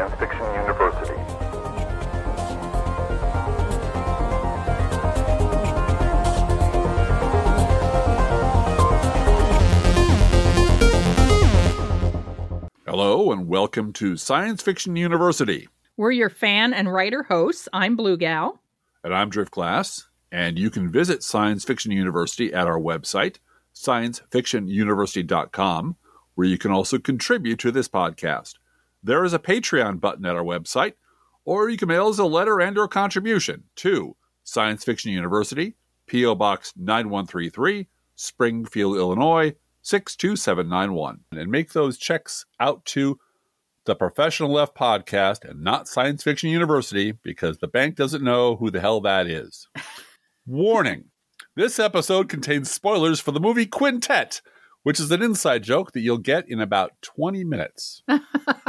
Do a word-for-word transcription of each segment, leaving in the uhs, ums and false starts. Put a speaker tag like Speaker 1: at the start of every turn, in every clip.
Speaker 1: Science Fiction University.
Speaker 2: Hello and welcome to Science Fiction University.
Speaker 3: We're your fan and writer hosts. I'm Blue Gal.
Speaker 2: And I'm Drift Glass. And you can visit Science Fiction University at our website, science fiction university dot com, where you can also contribute to this podcast. There is a Patreon button at our website, or you can mail us a letter and or contribution to Science Fiction University, P O. Box nine one three three, Springfield, Illinois, six two seven nine one. And make those checks out to the Professional Left Podcast and not Science Fiction University, because the bank doesn't know who the hell that is. Warning. This episode contains spoilers for the movie Quintet, which is an inside joke that you'll get in about twenty minutes. And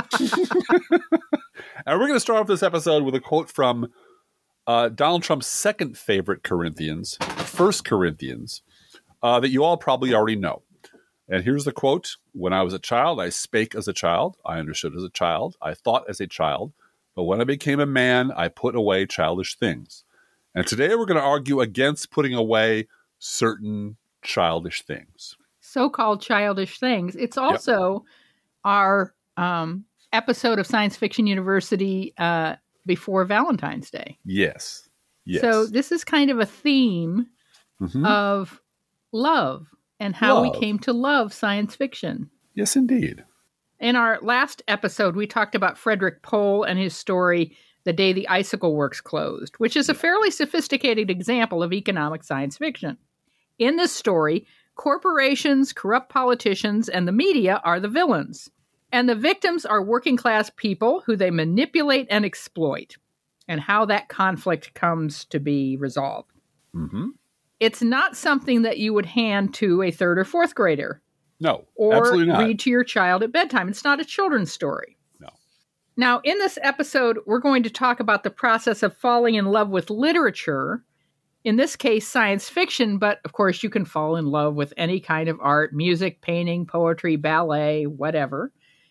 Speaker 2: we're going to start off this episode with a quote from uh, Donald Trump's second favorite Corinthians, First Corinthians, uh, that you all probably already know. And here's the quote. When I was a child, I spake as a child. I understood as a child. I thought as a child. But when I became a man, I put away childish things. And today we're going to argue against putting away certain childish things.
Speaker 3: So-called childish things. It's also yep. our um, episode of Science Fiction University uh, before Valentine's Day.
Speaker 2: Yes. Yes.
Speaker 3: So this is kind of a theme mm-hmm. of love. And how love. we came to love science fiction.
Speaker 2: Yes, indeed.
Speaker 3: In our last episode, we talked about Frederick Pohl and his story, The Day the Icicle Works Closed, which is a fairly sophisticated example of economic science fiction. In this story, corporations, corrupt politicians, and the media are the villains. And the victims are working-class people who they manipulate and exploit, and how that conflict comes to be resolved.
Speaker 2: Mm-hmm.
Speaker 3: It's not something that you would hand to a third or fourth grader.
Speaker 2: No,
Speaker 3: or
Speaker 2: absolutely not.
Speaker 3: read to your child at bedtime. It's not a children's story.
Speaker 2: No.
Speaker 3: Now, in this episode, we're going to talk about the process of falling in love with literature. In this case, science fiction, but of course you can fall in love with any kind of art, music, painting, poetry, ballet, whatever.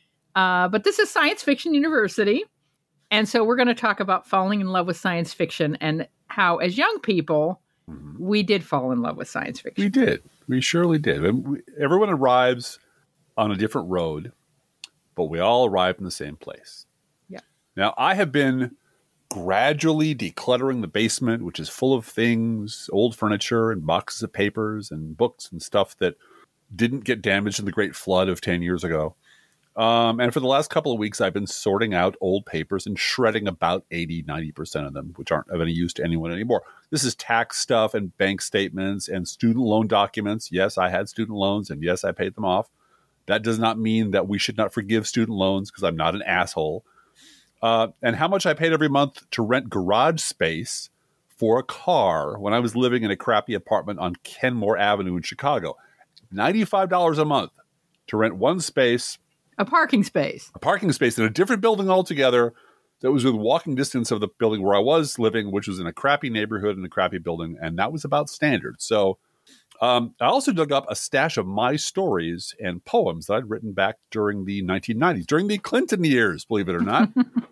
Speaker 3: Uh, but this is Science Fiction University. And so we're going to talk about falling in love with science fiction and how, as young people, we did fall in love with science fiction.
Speaker 2: We did. We surely did. And we, everyone arrives on a different road, but we all arrive in the same place.
Speaker 3: Yeah.
Speaker 2: Now, I have been gradually decluttering the basement, which is full of things, old furniture and boxes of papers and books and stuff that didn't get damaged in the Great Flood of ten years ago. Um, and for the last couple of weeks, I've been sorting out old papers and shredding about eighty, ninety percent of them, which aren't of any use to anyone anymore. This is tax stuff and bank statements and student loan documents. Yes, I had student loans, and yes, I paid them off. That does not mean that we should not forgive student loans, because I'm not an asshole. Uh, and how much I paid every month to rent garage space for a car when I was living in a crappy apartment on Kenmore Avenue in Chicago. ninety-five dollars a month to rent one space.
Speaker 3: A parking space.
Speaker 2: A parking space in a different building altogether that was within walking distance of the building where I was living, which was in a crappy neighborhood in a crappy building, and that was about standard. So um, I also dug up a stash of my stories and poems that I'd written back during the nineteen nineties, during the Clinton years, believe it or not.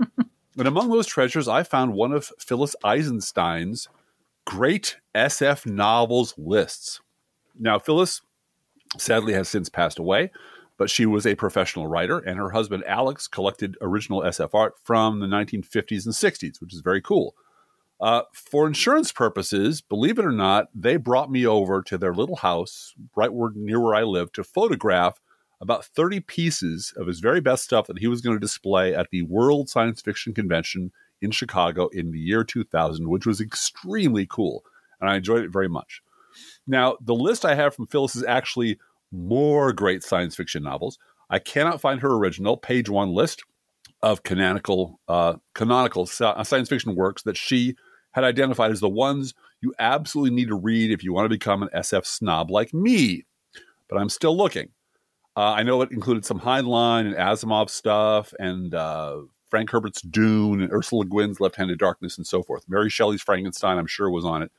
Speaker 2: And among those treasures, I found one of Phyllis Eisenstein's great S F novels lists. Now, Phyllis sadly has since passed away, but she was a professional writer, and her husband, Alex, collected original S F art from the nineteen fifties and sixties, which is very cool. Uh, for insurance purposes, believe it or not, they brought me over to their little house right where, near where I live to photograph about thirty pieces of his very best stuff that he was going to display at the World Science Fiction Convention in Chicago in the year two thousand, which was extremely cool, and I enjoyed it very much. Now, the list I have from Phyllis is actually more great science fiction novels. I cannot find her original page one list of canonical uh, canonical science fiction works that she had identified as the ones you absolutely need to read if you want to become an S F snob like me. But I'm still looking. Uh, I know it included some Heinlein and Asimov stuff, and uh, Frank Herbert's Dune, and Ursula Le Guin's Left-Handed Darkness, and so forth. Mary Shelley's Frankenstein, I'm sure, was on it.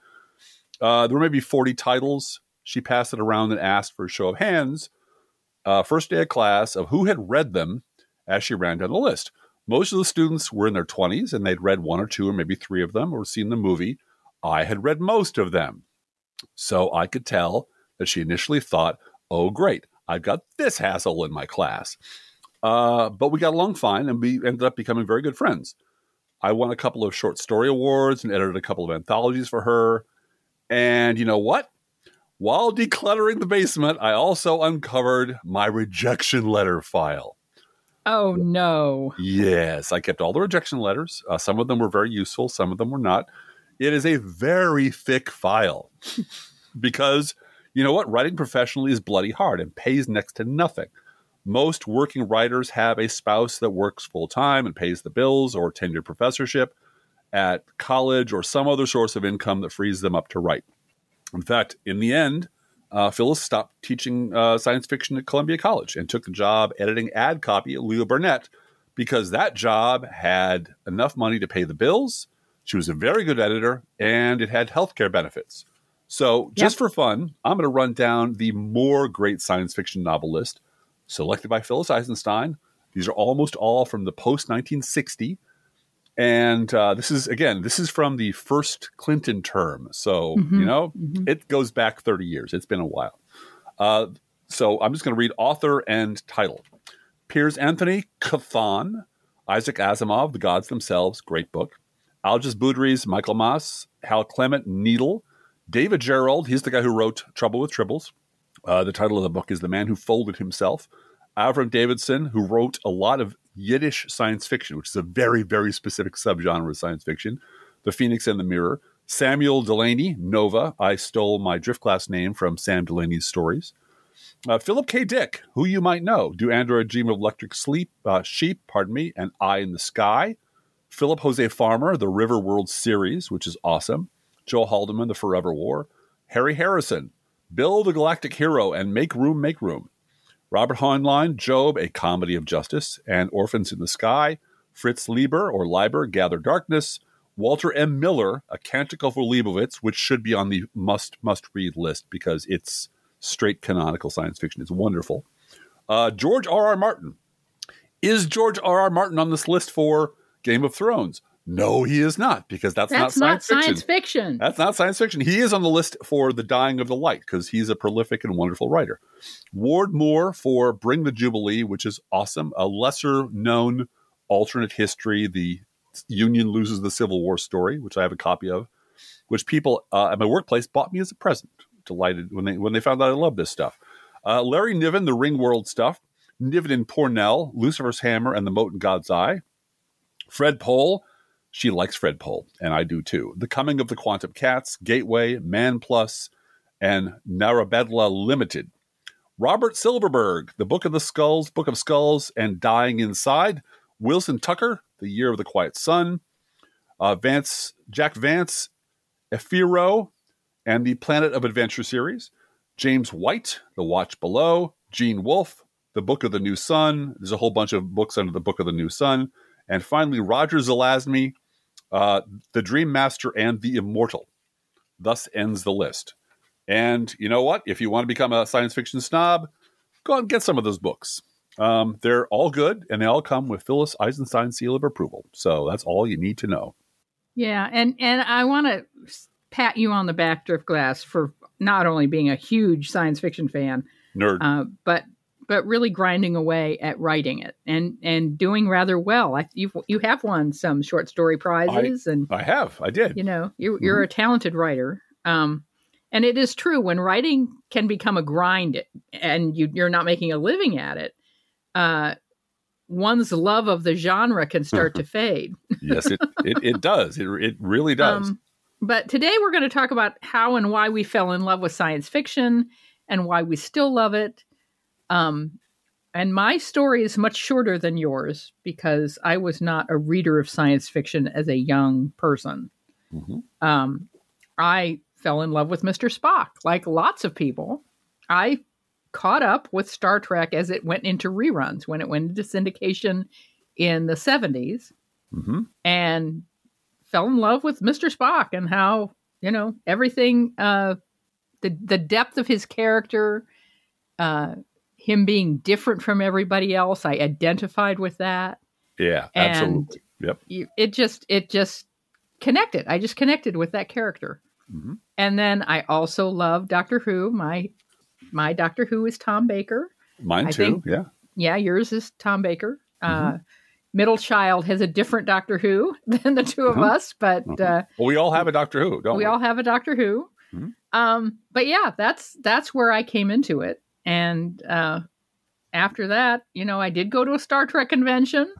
Speaker 2: Uh, there were maybe forty titles. She passed it around and asked for a show of hands, uh, first day of class, of who had read them as she ran down the list. Most of the students were in their twenties, and they'd read one or two or maybe three of them or seen the movie. I had read most of them. So I could tell that she initially thought, oh, great, I've got this hassle in my class. Uh, but we got along fine, and we ended up becoming very good friends. I won a couple of short story awards and edited a couple of anthologies for her. And you know what? While decluttering the basement, I also uncovered my rejection letter file.
Speaker 3: Oh, no.
Speaker 2: Yes, I kept all the rejection letters. Uh, some of them were very useful. Some of them were not. It is a very thick file because, you know what? Writing professionally is bloody hard and pays next to nothing. Most working writers have a spouse that works full-time and pays the bills, or tenured professorship at college, or some other source of income that frees them up to write. In fact, in the end, uh, Phyllis stopped teaching uh, science fiction at Columbia College and took the job editing ad copy at Leo Burnett because that job had enough money to pay the bills. She was a very good editor, and it had healthcare benefits. So just yep. for fun, I'm going to run down the more great science fiction novel list selected by Phyllis Eisenstein. These are almost all from the post nineteen sixty. And uh, this is, again, this is from the first Clinton term. So, mm-hmm. you know, mm-hmm. it goes back thirty years. It's been a while. Uh, so I'm just going to read author and title. Piers Anthony Cawthon, Isaac Asimov, The Gods Themselves, great book. Algis Budrys, Michael Maas, Hal Clement, Needle. David Gerrold, he's the guy who wrote Trouble with Tribbles. Uh, the title of the book is The Man Who Folded Himself. Avram Davidson, who wrote a lot of Yiddish science fiction, which is a very, very specific subgenre of science fiction. The Phoenix and the Mirror. Samuel Delany, Nova. I stole my Driftglass name from Sam Delaney's stories. Uh, Philip K. Dick, who you might know. Do Android Dream of Electric Sleep, uh, Sheep, pardon me, and Eye in the Sky. Philip Jose Farmer, The River World series, which is awesome. Joe Haldeman, The Forever War. Harry Harrison, Bill the Galactic Hero and Make Room, Make Room. Robert Heinlein, Job, A Comedy of Justice, and Orphans in the Sky. Fritz Lieber, or Lieber, Gather Darkness. Walter M. Miller, A Canticle for Leibowitz, which should be on the must, must-read list because it's straight canonical science fiction. It's wonderful. Uh, George R. R. Martin. Is George R. R. Martin on this list for Game of Thrones? No, he is not, because that's,
Speaker 3: that's
Speaker 2: not, science,
Speaker 3: not
Speaker 2: fiction.
Speaker 3: science fiction.
Speaker 2: That's not science fiction. He is on the list for The Dying of the Light because he's a prolific and wonderful writer. Ward Moore for Bring the Jubilee, which is awesome. A lesser-known alternate history, the Union loses the Civil War story, which I have a copy of, which people uh, at my workplace bought me as a present. Delighted when they when they found out I love this stuff. Uh, Larry Niven, the Ringworld stuff. Niven and Pornell, Lucifer's Hammer and the Mote in God's Eye. Fred Pohl. She likes Fred Pohl, and I do too. The Coming of the Quantum Cats, Gateway, Man Plus, and Narabedla Limited. Robert Silverberg, The Book of the Skulls, Book of Skulls, and Dying Inside. Wilson Tucker, The Year of the Quiet Sun. Uh, Vance, Jack Vance, Ephiro, and the Planet of Adventure series. James White, The Watch Below. Gene Wolfe, The Book of the New Sun. There's a whole bunch of books under the Book of the New Sun. And finally, Roger Zelazny, uh, The Dream Master and the Immortal. Thus ends the list. And you know what? If you want to become a science fiction snob, go out and get some of those books. Um, they're all good, and they all come with Phyllis Eisenstein's seal of approval. So that's all you need to know.
Speaker 3: Yeah, and, and I want to pat you on the back, Driftglass, for not only being a huge science fiction fan,
Speaker 2: nerd,
Speaker 3: uh, but but really grinding away at writing it and and doing rather well. I, you you have won some short story prizes,
Speaker 2: I,
Speaker 3: and
Speaker 2: I have, I did.
Speaker 3: You know, you're you're mm-hmm. a talented writer, um, and it is true when writing can become a grind, and you, you're not making a living at it. Uh, one's love of the genre can start to fade.
Speaker 2: Yes, it, it it does. It it really does.
Speaker 3: Um, but today we're going to talk about how and why we fell in love with science fiction and why we still love it. Um, and my story is much shorter than yours because I was not a reader of science fiction as a young person. Mm-hmm. Um, I fell in love with Mister Spock, like lots of people. I caught up with Star Trek as it went into reruns, when it went into syndication in the seventies, mm-hmm. and fell in love with Mister Spock and how, you know, everything, uh, the, the depth of his character, uh, him being different from everybody else. I identified with that.
Speaker 2: Yeah,
Speaker 3: And
Speaker 2: absolutely. Yep.
Speaker 3: you, it just it just connected. I just connected with that character.
Speaker 2: Mm-hmm.
Speaker 3: And then I also love Doctor Who. My my Doctor Who is Tom Baker.
Speaker 2: Mine
Speaker 3: I
Speaker 2: too.
Speaker 3: think,
Speaker 2: yeah.
Speaker 3: Yeah, yours is Tom Baker.
Speaker 2: Mm-hmm.
Speaker 3: Uh, middle child has a different Doctor Who than the two of
Speaker 2: Uh-huh.
Speaker 3: us, but
Speaker 2: Uh-huh.
Speaker 3: uh,
Speaker 2: Well, we all have a Doctor Who, don't we?
Speaker 3: we all have a Doctor Who.
Speaker 2: Mm-hmm.
Speaker 3: Um, but yeah, that's that's where I came into it. And uh, after that, you know, I did go to a Star Trek convention.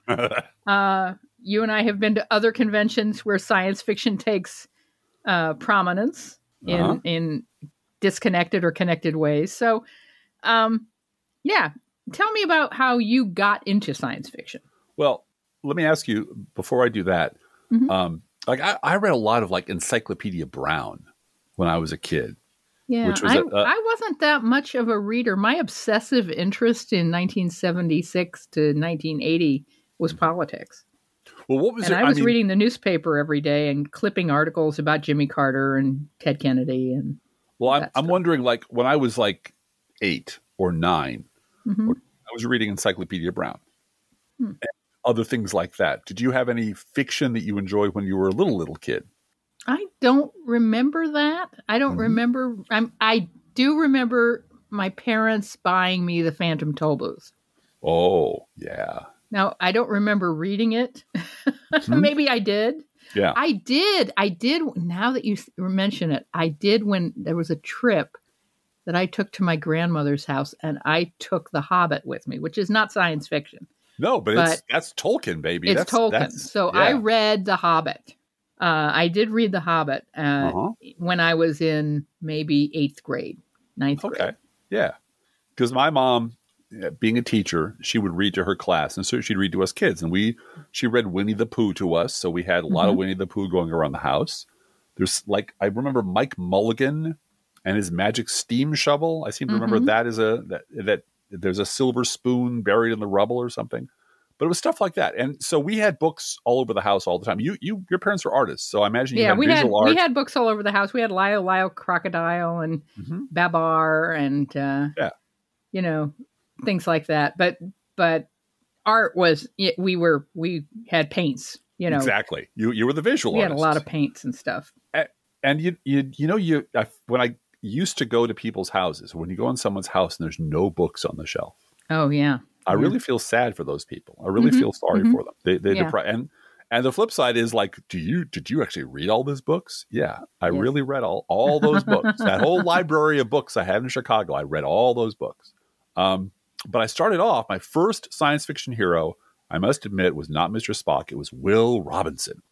Speaker 3: uh, you and I have been to other conventions where science fiction takes uh, prominence in
Speaker 2: Uh-huh.
Speaker 3: in disconnected or connected ways. So, um, yeah, tell me about how you got into science fiction.
Speaker 2: Well, let me ask you before I do that.
Speaker 3: Mhm.
Speaker 2: Um, like I, I read a lot of like Encyclopedia Brown when I was a kid.
Speaker 3: Yeah,
Speaker 2: Which was
Speaker 3: I,
Speaker 2: a- a-
Speaker 3: I wasn't that much of a reader. My obsessive interest in nineteen seventy-six to nineteen eighty was politics.
Speaker 2: Well, what was
Speaker 3: And
Speaker 2: it?
Speaker 3: I was
Speaker 2: mean,
Speaker 3: reading the newspaper every day and clipping articles about Jimmy Carter and Ted Kennedy. And
Speaker 2: Well, I'm,
Speaker 3: that
Speaker 2: I'm
Speaker 3: stuff.
Speaker 2: wondering, like when I was like eight or nine,
Speaker 3: Mhm.
Speaker 2: I was reading Encyclopedia Brown,
Speaker 3: Hmm.
Speaker 2: and other things like that. Did you have any fiction that you enjoyed when you were a little little kid?
Speaker 3: I don't remember that. I don't
Speaker 2: Mhm.
Speaker 3: remember. I'm, I do remember my parents buying me the Phantom Tollbooth.
Speaker 2: Oh, yeah,
Speaker 3: Now, I don't remember reading it.
Speaker 2: Hmm?
Speaker 3: Maybe I did.
Speaker 2: yeah.
Speaker 3: I did. I did. Now that you s- mention it, I did when there was a trip that I took to my grandmother's house, and I took The Hobbit with me, which is not science fiction.
Speaker 2: No, but, it's
Speaker 3: But
Speaker 2: that's Tolkien, baby.
Speaker 3: It's
Speaker 2: that's,
Speaker 3: Tolkien.
Speaker 2: That's,
Speaker 3: So I
Speaker 2: yeah.
Speaker 3: read The Hobbit. Uh, I did read The Hobbit uh,
Speaker 2: Uh-huh.
Speaker 3: when I was in maybe eighth grade, ninth
Speaker 2: Okay,
Speaker 3: grade.
Speaker 2: yeah. Because my mom, uh, being a teacher, she would read to her class, and so she'd read to us kids, and we she read Winnie the Pooh to us. So we had a lot of
Speaker 3: Mhm.
Speaker 2: Winnie the Pooh going around the house. There's like I remember Mike Mulligan and his magic steam shovel. I seem to remember
Speaker 3: Mhm.
Speaker 2: that is a that that there's a silver spoon buried in the rubble or something. But it was stuff like that, and so we had books all over the house all the time. You, you, your parents were artists, so I imagine you
Speaker 3: Yeah,
Speaker 2: had
Speaker 3: we had
Speaker 2: visual art.
Speaker 3: we had books all over the house. We had Lyle Lyle Crocodile and
Speaker 2: Mhm.
Speaker 3: Babar and uh,
Speaker 2: Yeah.
Speaker 3: you know, things like that. But but art was it, we were we had paints. You know,
Speaker 2: Exactly. You, you were the visual
Speaker 3: we
Speaker 2: artist.
Speaker 3: had a lot of paints and stuff.
Speaker 2: And you, you, you know, you I, when I used to go to people's houses, when you go in someone's house and there's no books on the shelf,
Speaker 3: Oh yeah,
Speaker 2: I
Speaker 3: Yeah.
Speaker 2: really feel sad for those people. I really
Speaker 3: Mhm,
Speaker 2: feel sorry
Speaker 3: mhm.
Speaker 2: for them. They, they
Speaker 3: Yeah.
Speaker 2: depri- and and the flip side is like, do you did you actually read all those books? Yeah, I
Speaker 3: Yes.
Speaker 2: really read all all those books. That whole library of books I had in Chicago, I read all those books. Um, but I started off my first science fiction hero. I must admit, was not Mister Spock. It was Will Robinson.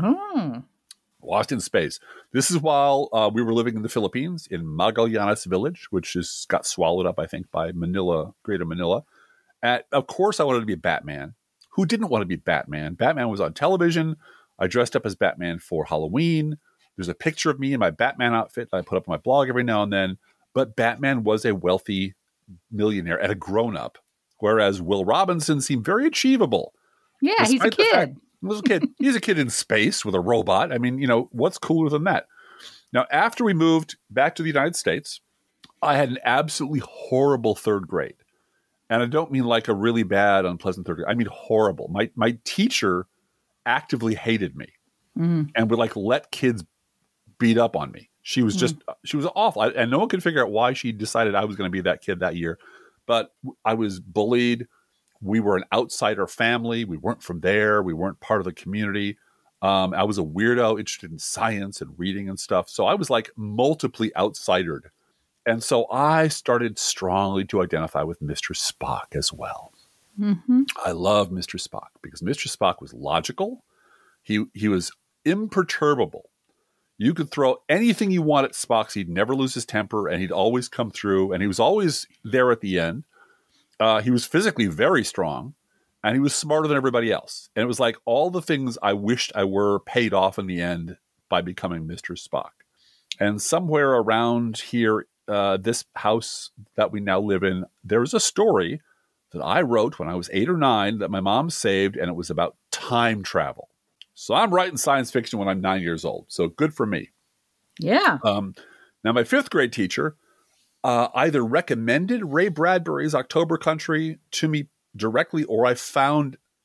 Speaker 3: Oh,
Speaker 2: Lost in Space. This is while uh, we were living in the Philippines in Magallanes Village, which just got swallowed up, I think, by Manila, Greater Manila. And of course, I wanted to be Batman. Who didn't want to be Batman? Batman was on television. I dressed up as Batman for Halloween. There's a picture of me in my Batman outfit that I put up on my blog every now and then. But Batman was a wealthy millionaire and a grown-up, whereas Will Robinson seemed very achievable.
Speaker 3: yeah, he's a
Speaker 2: Despite the fact-
Speaker 3: kid.
Speaker 2: He was a kid. He's a kid in space with a robot. I mean, you know, what's cooler than that? Now, after we moved back to the United States, I had an absolutely horrible third grade. And I don't mean like a really bad, unpleasant third grade. I mean horrible. My my teacher actively hated me
Speaker 3: Mm.
Speaker 2: and would like let kids beat up on me. She was just, she was awful. I, and no one could figure out why she decided I was going to be that kid that year. But I was bullied. We were an outsider family. We weren't from there. We weren't part of the community. Um, I was a weirdo interested in science and reading and stuff. So I was like multiply outsidered. And so I started strongly to identify with Mister Spock as well.
Speaker 3: hmm
Speaker 2: I love Mister Spock because Mister Spock was logical. He he was imperturbable. You could throw anything you want at Spock. He'd never lose his temper, and he'd always come through. And he was always there at the end. Uh, he was physically very strong, and he was smarter than everybody else. And it was like all the things I wished I were paid off in the end by becoming Mister Spock. And somewhere around here, uh, this house that we now live in, there was a story that I wrote when I was eight or nine that my mom saved, and it was about time travel. So I'm writing science fiction when I'm nine years old. So good for me.
Speaker 3: Yeah.
Speaker 2: Um, now, my fifth grade teacher uh, either recommended Ray Bradbury's October Country to me directly, or I found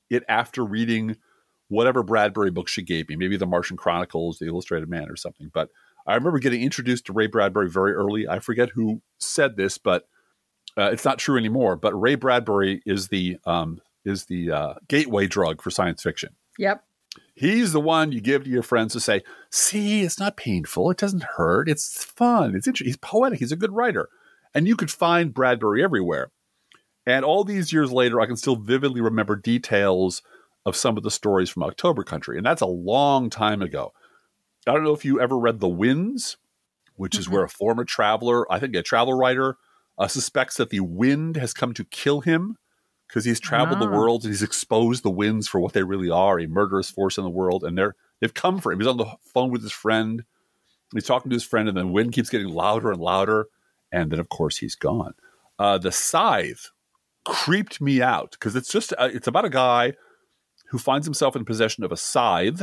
Speaker 2: it after reading whatever Bradbury book she gave me, maybe The Martian Chronicles, The Illustrated Man or something. But I remember getting introduced to Ray Bradbury very early. I forget who said this, but uh, it's not true anymore. But Ray Bradbury is the um, is the uh, gateway drug for science fiction.
Speaker 3: Yep.
Speaker 2: He's the one you give to your friends to say, see, it's not painful. It doesn't hurt. It's fun. It's interesting. He's poetic. He's a good writer. And you could find Bradbury everywhere. And all these years later, I can still vividly remember details of some of the stories from October Country. And that's a long time ago. I don't know if you ever read The Winds, which mm-hmm. is where a former traveler, I think a travel writer, uh, suspects that the wind has come to kill him because he's traveled ah. the world and he's exposed the winds for what they really are, a murderous force in the world. And they're, they've come for him. He's on the phone with his friend. He's talking to his friend, and the wind keeps getting louder and louder. And then, of course, he's gone. Uh, the Scythe creeped me out because it's just uh, it's about a guy who finds himself in possession of a scythe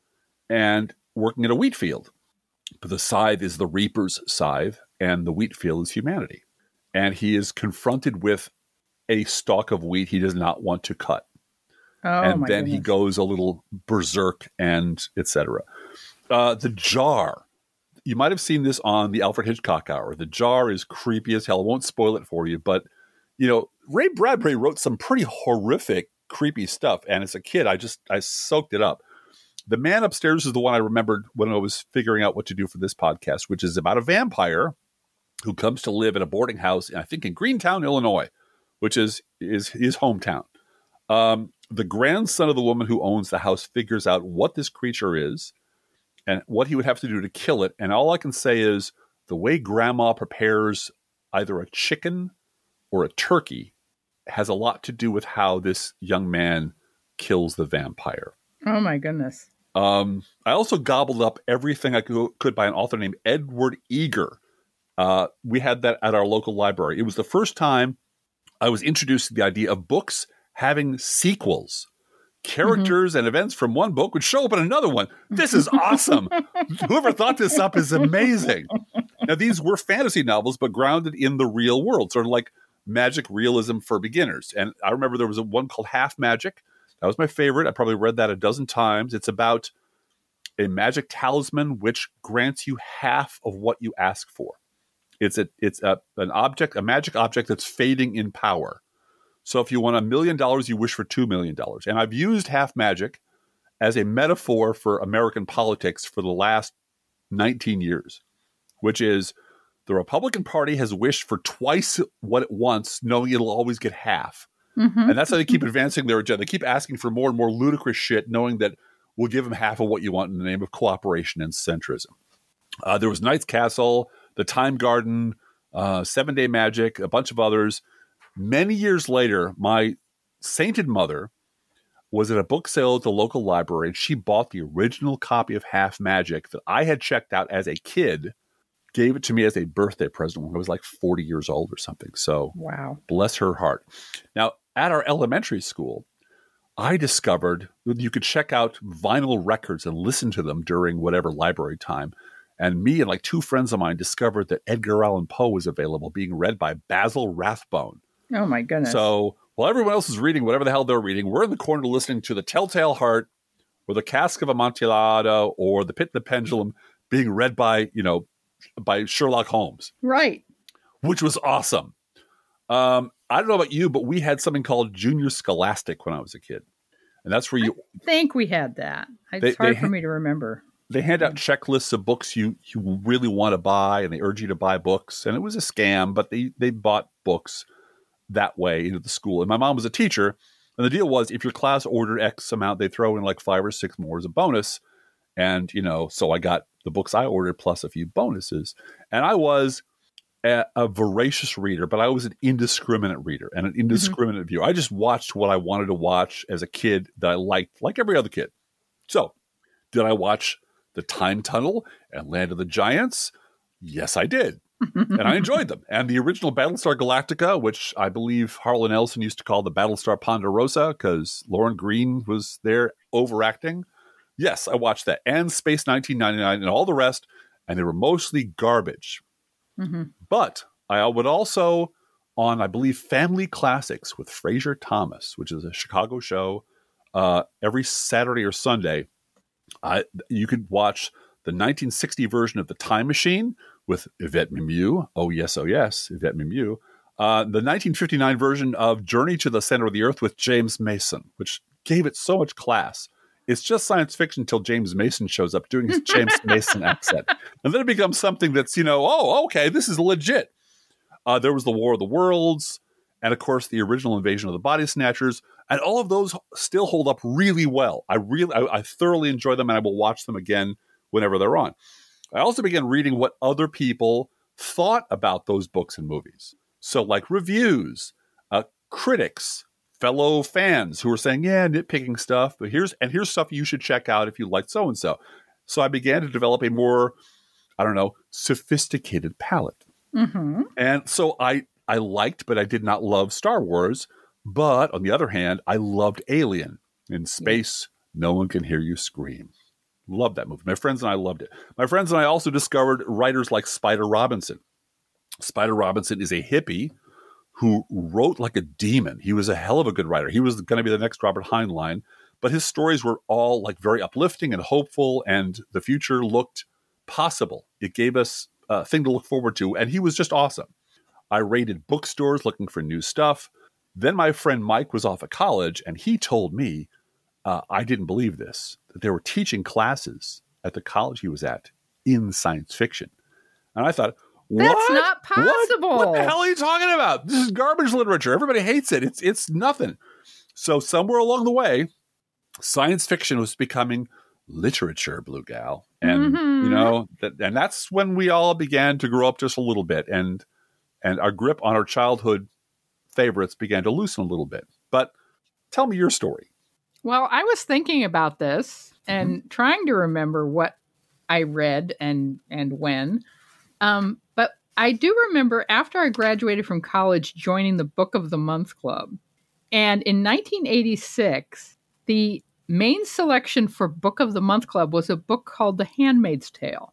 Speaker 2: and working in a wheat field. But the scythe is the reaper's scythe, and the wheat field is humanity. And he is confronted with a stalk of wheat he does not want to cut.
Speaker 3: Oh,
Speaker 2: and
Speaker 3: my
Speaker 2: then
Speaker 3: goodness.
Speaker 2: he goes a little berserk and et cetera. Uh, the Jar. You might have seen this on the Alfred Hitchcock Hour. The Jar is creepy as hell. I won't spoil it for you, but you know, Ray Bradbury wrote some pretty horrific, creepy stuff. And as a kid, I just, I soaked it up. The Man Upstairs is the one I remembered when I was figuring out what to do for this podcast, which is about a vampire who comes to live in a boarding house, I think in Greentown, Illinois, which is, is his hometown. Um, the grandson of the woman who owns the house figures out what this creature is and what he would have to do to kill it. And all I can say is the way grandma prepares either a chicken or a turkey has a lot to do with how this young man kills the vampire.
Speaker 3: Oh, my goodness.
Speaker 2: Um, I also gobbled up everything I could, could by an author named Edward Eager. Uh, we had that at our local library. It was the first time I was introduced to the idea of books having sequels. Characters mm-hmm. and events from one book would show up in another one. This is awesome. Whoever thought this up is amazing. Now, these were fantasy novels, but grounded in the real world, sort of like magic realism for beginners. And I remember there was a one called Half Magic. That was my favorite. I probably read that a dozen times. It's about a magic talisman which grants you half of what you ask for. It's a it's a, an object, a magic object that's fading in power. So if you want a million dollars, you wish for two million dollars. And I've used Half Magic as a metaphor for American politics for the last nineteen years, which is the Republican Party has wished for twice what it wants, knowing it'll always get half. Mm-hmm. And that's how they keep advancing their agenda. They keep asking for more and more ludicrous shit, knowing that we'll give them half of what you want in the name of cooperation and centrism. Uh, there was Knight's Castle, The Time Garden, uh, Seven Day Magic, a bunch of others. Many years later, my sainted mother was at a book sale at the local library, and she bought the original copy of Half Magic that I had checked out as a kid, gave it to me as a birthday present when I was like forty years old or something. So
Speaker 3: wow,
Speaker 2: bless her heart. Now, at our elementary school, I discovered that you could check out vinyl records and listen to them during whatever library time. And me and like two friends of mine discovered that Edgar Allan Poe was available, being read by Basil Rathbone.
Speaker 3: Oh, my goodness.
Speaker 2: So while everyone else is reading whatever the hell they're reading, we're in the corner listening to The Telltale Heart or The Cask of Amontillado or The Pit and the Pendulum being read by, you know, by Sherlock Holmes.
Speaker 3: Right.
Speaker 2: Which was awesome. Um, I don't know about you, but we had something called Junior Scholastic when I was a kid. And that's where you...
Speaker 3: I think we had that. It's they, hard they, for me to remember.
Speaker 2: They hand out checklists of books you, you really want to buy, and they urge you to buy books. And it was a scam, but they, they bought books that way into the school. And my mom was a teacher. And the deal was, if your class ordered X amount, they throw in like five or six more as a bonus. And, you know, so I got the books I ordered plus a few bonuses. And I was a, a voracious reader, but I was an indiscriminate reader and an indiscriminate mm-hmm. viewer. I just watched what I wanted to watch as a kid that I liked, like every other kid. So did I watch The Time Tunnel and Land of the Giants? Yes, I did. And I enjoyed them. And the original Battlestar Galactica, which I believe Harlan Ellison used to call the Battlestar Ponderosa because Lauren Green was there overacting. Yes, I watched that. And Space nineteen ninety-nine and all the rest. And they were mostly garbage. Mm-hmm. But I would also, on, I believe, Family Classics with Fraser Thomas, which is a Chicago show uh, every Saturday or Sunday, I, you could watch the nineteen sixty version of The Time Machine with Yvette Mimieux. Oh, yes, oh, yes, Yvette Mimieux. Uh, the nineteen fifty-nine version of Journey to the Center of the Earth with James Mason, which gave it so much class. It's just science fiction until James Mason shows up doing his James Mason accent. And then it becomes something that's, you know, oh, okay, this is legit. Uh, there was the War of the Worlds, and of course the original Invasion of the Body Snatchers, and all of those still hold up really well. I really, I, I thoroughly enjoy them, and I will watch them again whenever they're on. I also began reading what other people thought about those books and movies. So like reviews, uh, critics, fellow fans who were saying, yeah, nitpicking stuff, but here's, and here's stuff you should check out if you like so-and-so. So I began to develop a more, I don't know, sophisticated palette.
Speaker 3: Mm-hmm.
Speaker 2: And so I, I liked, but I did not love Star Wars. But on the other hand, I loved Alien. In space, no one can hear you scream. Loved that movie. My friends and I loved it. My friends and I also discovered writers like Spider Robinson. Spider Robinson is a hippie who wrote like a demon. He was a hell of a good writer. He was going to be the next Robert Heinlein, but his stories were all like very uplifting and hopeful, and the future looked possible. It gave us a thing to look forward to, and he was just awesome. I raided bookstores looking for new stuff. Then my friend Mike was off at college, and he told me, uh, I didn't believe this, that they were teaching classes at the college he was at in science fiction. And I thought, what?
Speaker 3: That's not possible.
Speaker 2: What? What the hell are you talking about? This is garbage literature. Everybody hates it. It's it's nothing. So somewhere along the way, science fiction was becoming literature, Blue Gal. And,
Speaker 3: Mm-hmm.
Speaker 2: you know, that, and that's when we all began to grow up just a little bit. And, and our grip on our childhood favorites began to loosen a little bit. But tell me your story.
Speaker 3: Well, I was thinking about this and
Speaker 2: Mm-hmm.
Speaker 3: trying to remember what I read and and when. Um, but I do remember after I graduated from college joining the Book of the Month Club. And in nineteen eighty-six, the main selection for Book of the Month Club was a book called The Handmaid's Tale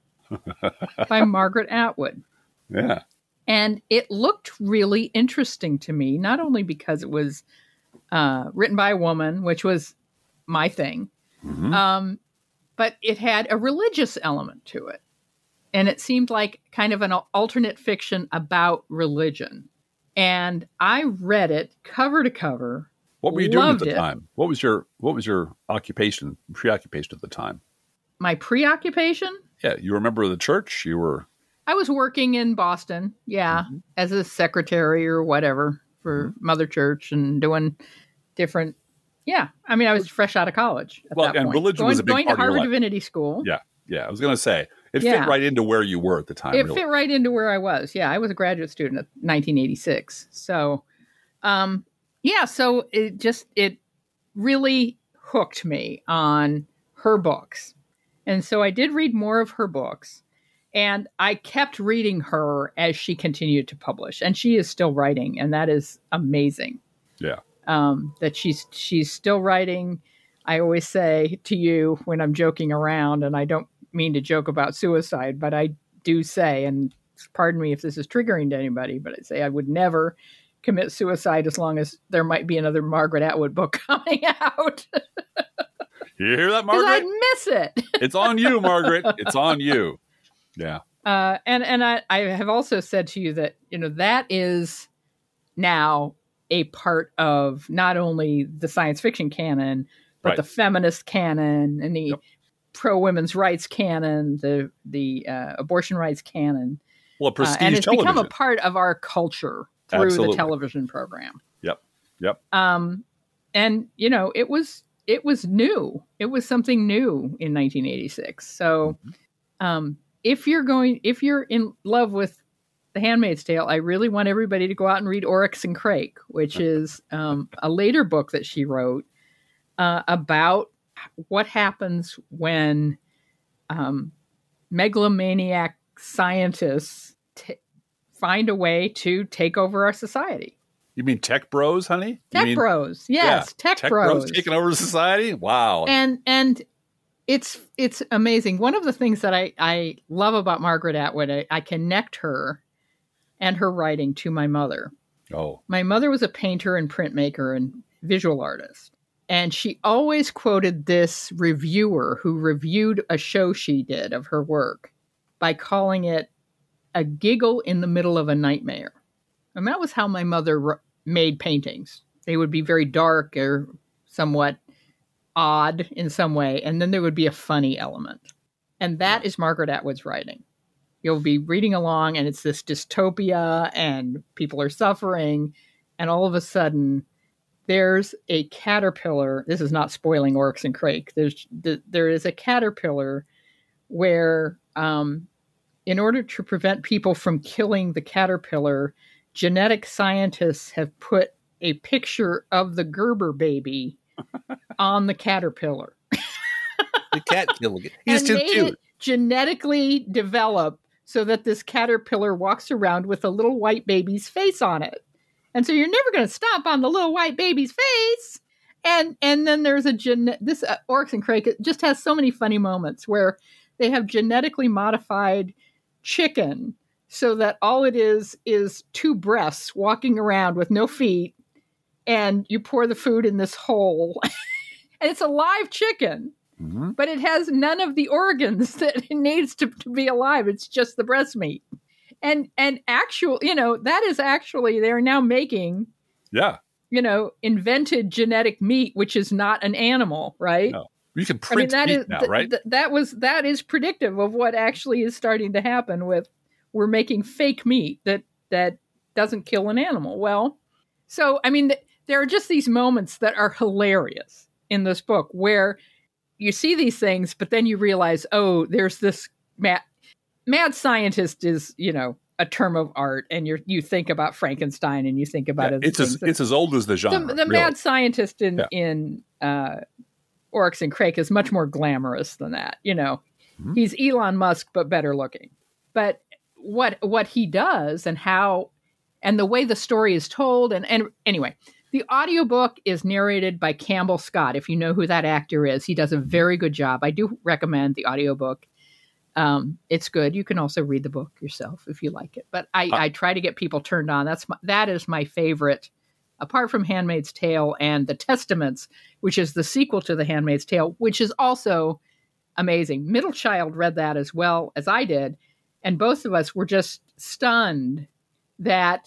Speaker 3: by Margaret Atwood.
Speaker 2: Yeah.
Speaker 3: And it looked really interesting to me, not only because it was uh, written by a woman, which was my thing,
Speaker 2: Mm-hmm.
Speaker 3: um, but it had a religious element to it. And it seemed like kind of an alternate fiction about religion. And I read it cover to cover.
Speaker 2: What were you doing at
Speaker 3: loved
Speaker 2: the
Speaker 3: it.
Speaker 2: time? What was your what was your occupation, preoccupation at the time?
Speaker 3: My preoccupation?
Speaker 2: Yeah, you were a member of the church. You were
Speaker 3: I was working in Boston, yeah,
Speaker 2: Mhm.
Speaker 3: as a secretary or whatever for Mother Church and doing different. Yeah, I mean, I was fresh out of college at
Speaker 2: Well,
Speaker 3: that
Speaker 2: and
Speaker 3: point.
Speaker 2: religion
Speaker 3: going,
Speaker 2: was a big
Speaker 3: going
Speaker 2: part
Speaker 3: to
Speaker 2: of your
Speaker 3: Harvard
Speaker 2: life.
Speaker 3: Divinity School.
Speaker 2: yeah, yeah. I was going to say it
Speaker 3: Yeah.
Speaker 2: fit right into where you were at the time.
Speaker 3: It
Speaker 2: really.
Speaker 3: fit right into where I was. Yeah, I was a graduate student in nineteen eighty-six. So, um, yeah, so it just it really hooked me on her books, and so I did read more of her books. And I kept reading her as she continued to publish, and she is still writing, and that is amazing.
Speaker 2: Yeah.
Speaker 3: Um, that she's she's still writing. I always say to you when I'm joking around, and I don't mean to joke about suicide, but I do say, and pardon me if this is triggering to anybody, but I say I would never commit suicide as long as there might be another Margaret Atwood book coming out.
Speaker 2: You hear that,
Speaker 3: Because I'd
Speaker 2: Margaret?
Speaker 3: miss it.
Speaker 2: It's on you, Margaret. It's on you. Yeah.
Speaker 3: Uh, and and I, I have also said to you that, you know, that is now a part of not only the science fiction canon, but
Speaker 2: Right.
Speaker 3: the feminist canon and the
Speaker 2: Yep.
Speaker 3: pro women's rights canon, the the uh, abortion rights canon.
Speaker 2: Well,
Speaker 3: Uh,
Speaker 2: prestige
Speaker 3: and it's
Speaker 2: television.
Speaker 3: become a part of our culture through
Speaker 2: Absolutely.
Speaker 3: the television program.
Speaker 2: Yep. Yep.
Speaker 3: Um, and you know, it was it was new. It was something new in nineteen eighty-six. So,
Speaker 2: Mm-hmm.
Speaker 3: um, if you're going, if you're in love with The Handmaid's Tale, I really want everybody to go out and read Oryx and Crake, which is um, a later book that she wrote uh, about what happens when um, megalomaniac scientists t- find a way to take over our society.
Speaker 2: You mean tech bros, honey? You
Speaker 3: Tech
Speaker 2: mean,
Speaker 3: bros, yes,
Speaker 2: yeah,
Speaker 3: tech, bros.
Speaker 2: taking over society? Wow.
Speaker 3: and and it's it's amazing. One of the things that I, I love about Margaret Atwood, I, I connect her and her writing to my mother.
Speaker 2: oh.
Speaker 3: My mother was a painter and printmaker and visual artist. And she always quoted this reviewer who reviewed a show she did of her work by calling it a giggle in the middle of a nightmare. And that was how my mother r- made paintings. They would be very dark or somewhat odd in some way. And then there would be a funny element. And that is Margaret Atwood's writing. You'll be reading along and it's this dystopia and people are suffering. And all of a sudden, there's a caterpillar. This is not spoiling Oryx and Crake. There's there is a caterpillar where, um, in order to prevent people from killing the caterpillar, genetic scientists have put a picture of the Gerber baby on the caterpillar.
Speaker 2: The cat killer. He's
Speaker 3: and
Speaker 2: too
Speaker 3: made
Speaker 2: cute.
Speaker 3: It genetically develop so that this caterpillar walks around with a little white baby's face on it. And so you're never going to stomp on the little white baby's face. And and then there's a gen this uh, Oryx and Crake just has so many funny moments where they have genetically modified chicken so that all it is is two breasts walking around with no feet, and you pour the food in this hole. And it's a live chicken, mm-hmm. but it has none of the organs that it needs to, to be alive. It's just the breast meat. And and actual, you know, that is actually, they're now making,
Speaker 2: yeah,
Speaker 3: you know, invented genetic meat, which is not an animal, right?
Speaker 2: No. You can print
Speaker 3: I mean, that
Speaker 2: meat
Speaker 3: is,
Speaker 2: now,
Speaker 3: th-
Speaker 2: right?
Speaker 3: Th- that was that is predictive of what actually is starting to happen with we're making fake meat that that doesn't kill an animal. Well, so I mean, th- there are just these moments that are hilarious in this book where you see these things, but then you realize, oh, there's this mad, mad scientist is, you know, a term of art, and you you think about Frankenstein and you think about
Speaker 2: yeah,
Speaker 3: it.
Speaker 2: It's as it's as old as the genre.
Speaker 3: The, the
Speaker 2: really.
Speaker 3: mad scientist in
Speaker 2: yeah.
Speaker 3: in uh, Oryx and Crake is much more glamorous than that. You know, mm-hmm. he's Elon Musk but better looking. But what what he does and how and the way the story is told and and anyway, the audiobook is narrated by Campbell Scott. If you know who that actor is, he does a very good job. I do recommend the audiobook. Um, it's good. You can also read the book yourself if you like it. But I, uh, I try to get people turned on. That's my, that is my favorite, apart from Handmaid's Tale and The Testaments, which is the sequel to The Handmaid's Tale, which is also amazing. Middle Child read that as well as I did. And both of us were just stunned that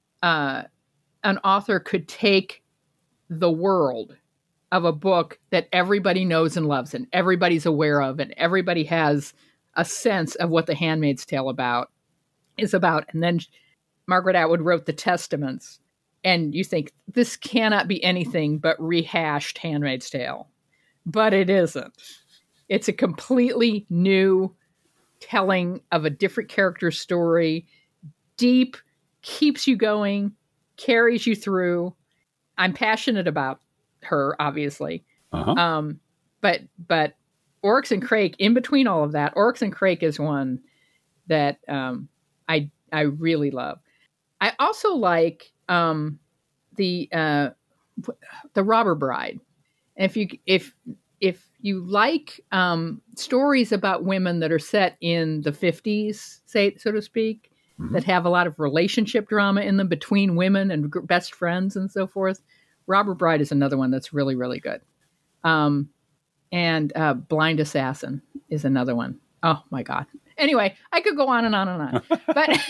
Speaker 3: uh, an author could take the world of a book that everybody knows and loves and everybody's aware of and everybody has a sense of what The Handmaid's Tale about is about. And then Margaret Atwood wrote The Testaments. And you think, this cannot be anything but rehashed Handmaid's Tale. But it isn't. It's a completely new telling of a different character story. Deep, keeps you going, carries you through. I'm passionate about her, obviously.
Speaker 2: Uh-huh.
Speaker 3: Um, but but Oryx and Crake, in between all of that, Oryx and Crake is one that um, I I really love. I also like um, the uh, the Robber Bride. If you if if you like um, stories about women that are set in the fifties, say so to speak, mm-hmm. that have a lot of relationship drama in them between women and g- best friends and so forth, Robber Bride is another one that's really really good. Um, and uh, Blind Assassin is another one. Oh my God. Anyway, I could go on and on and on, but.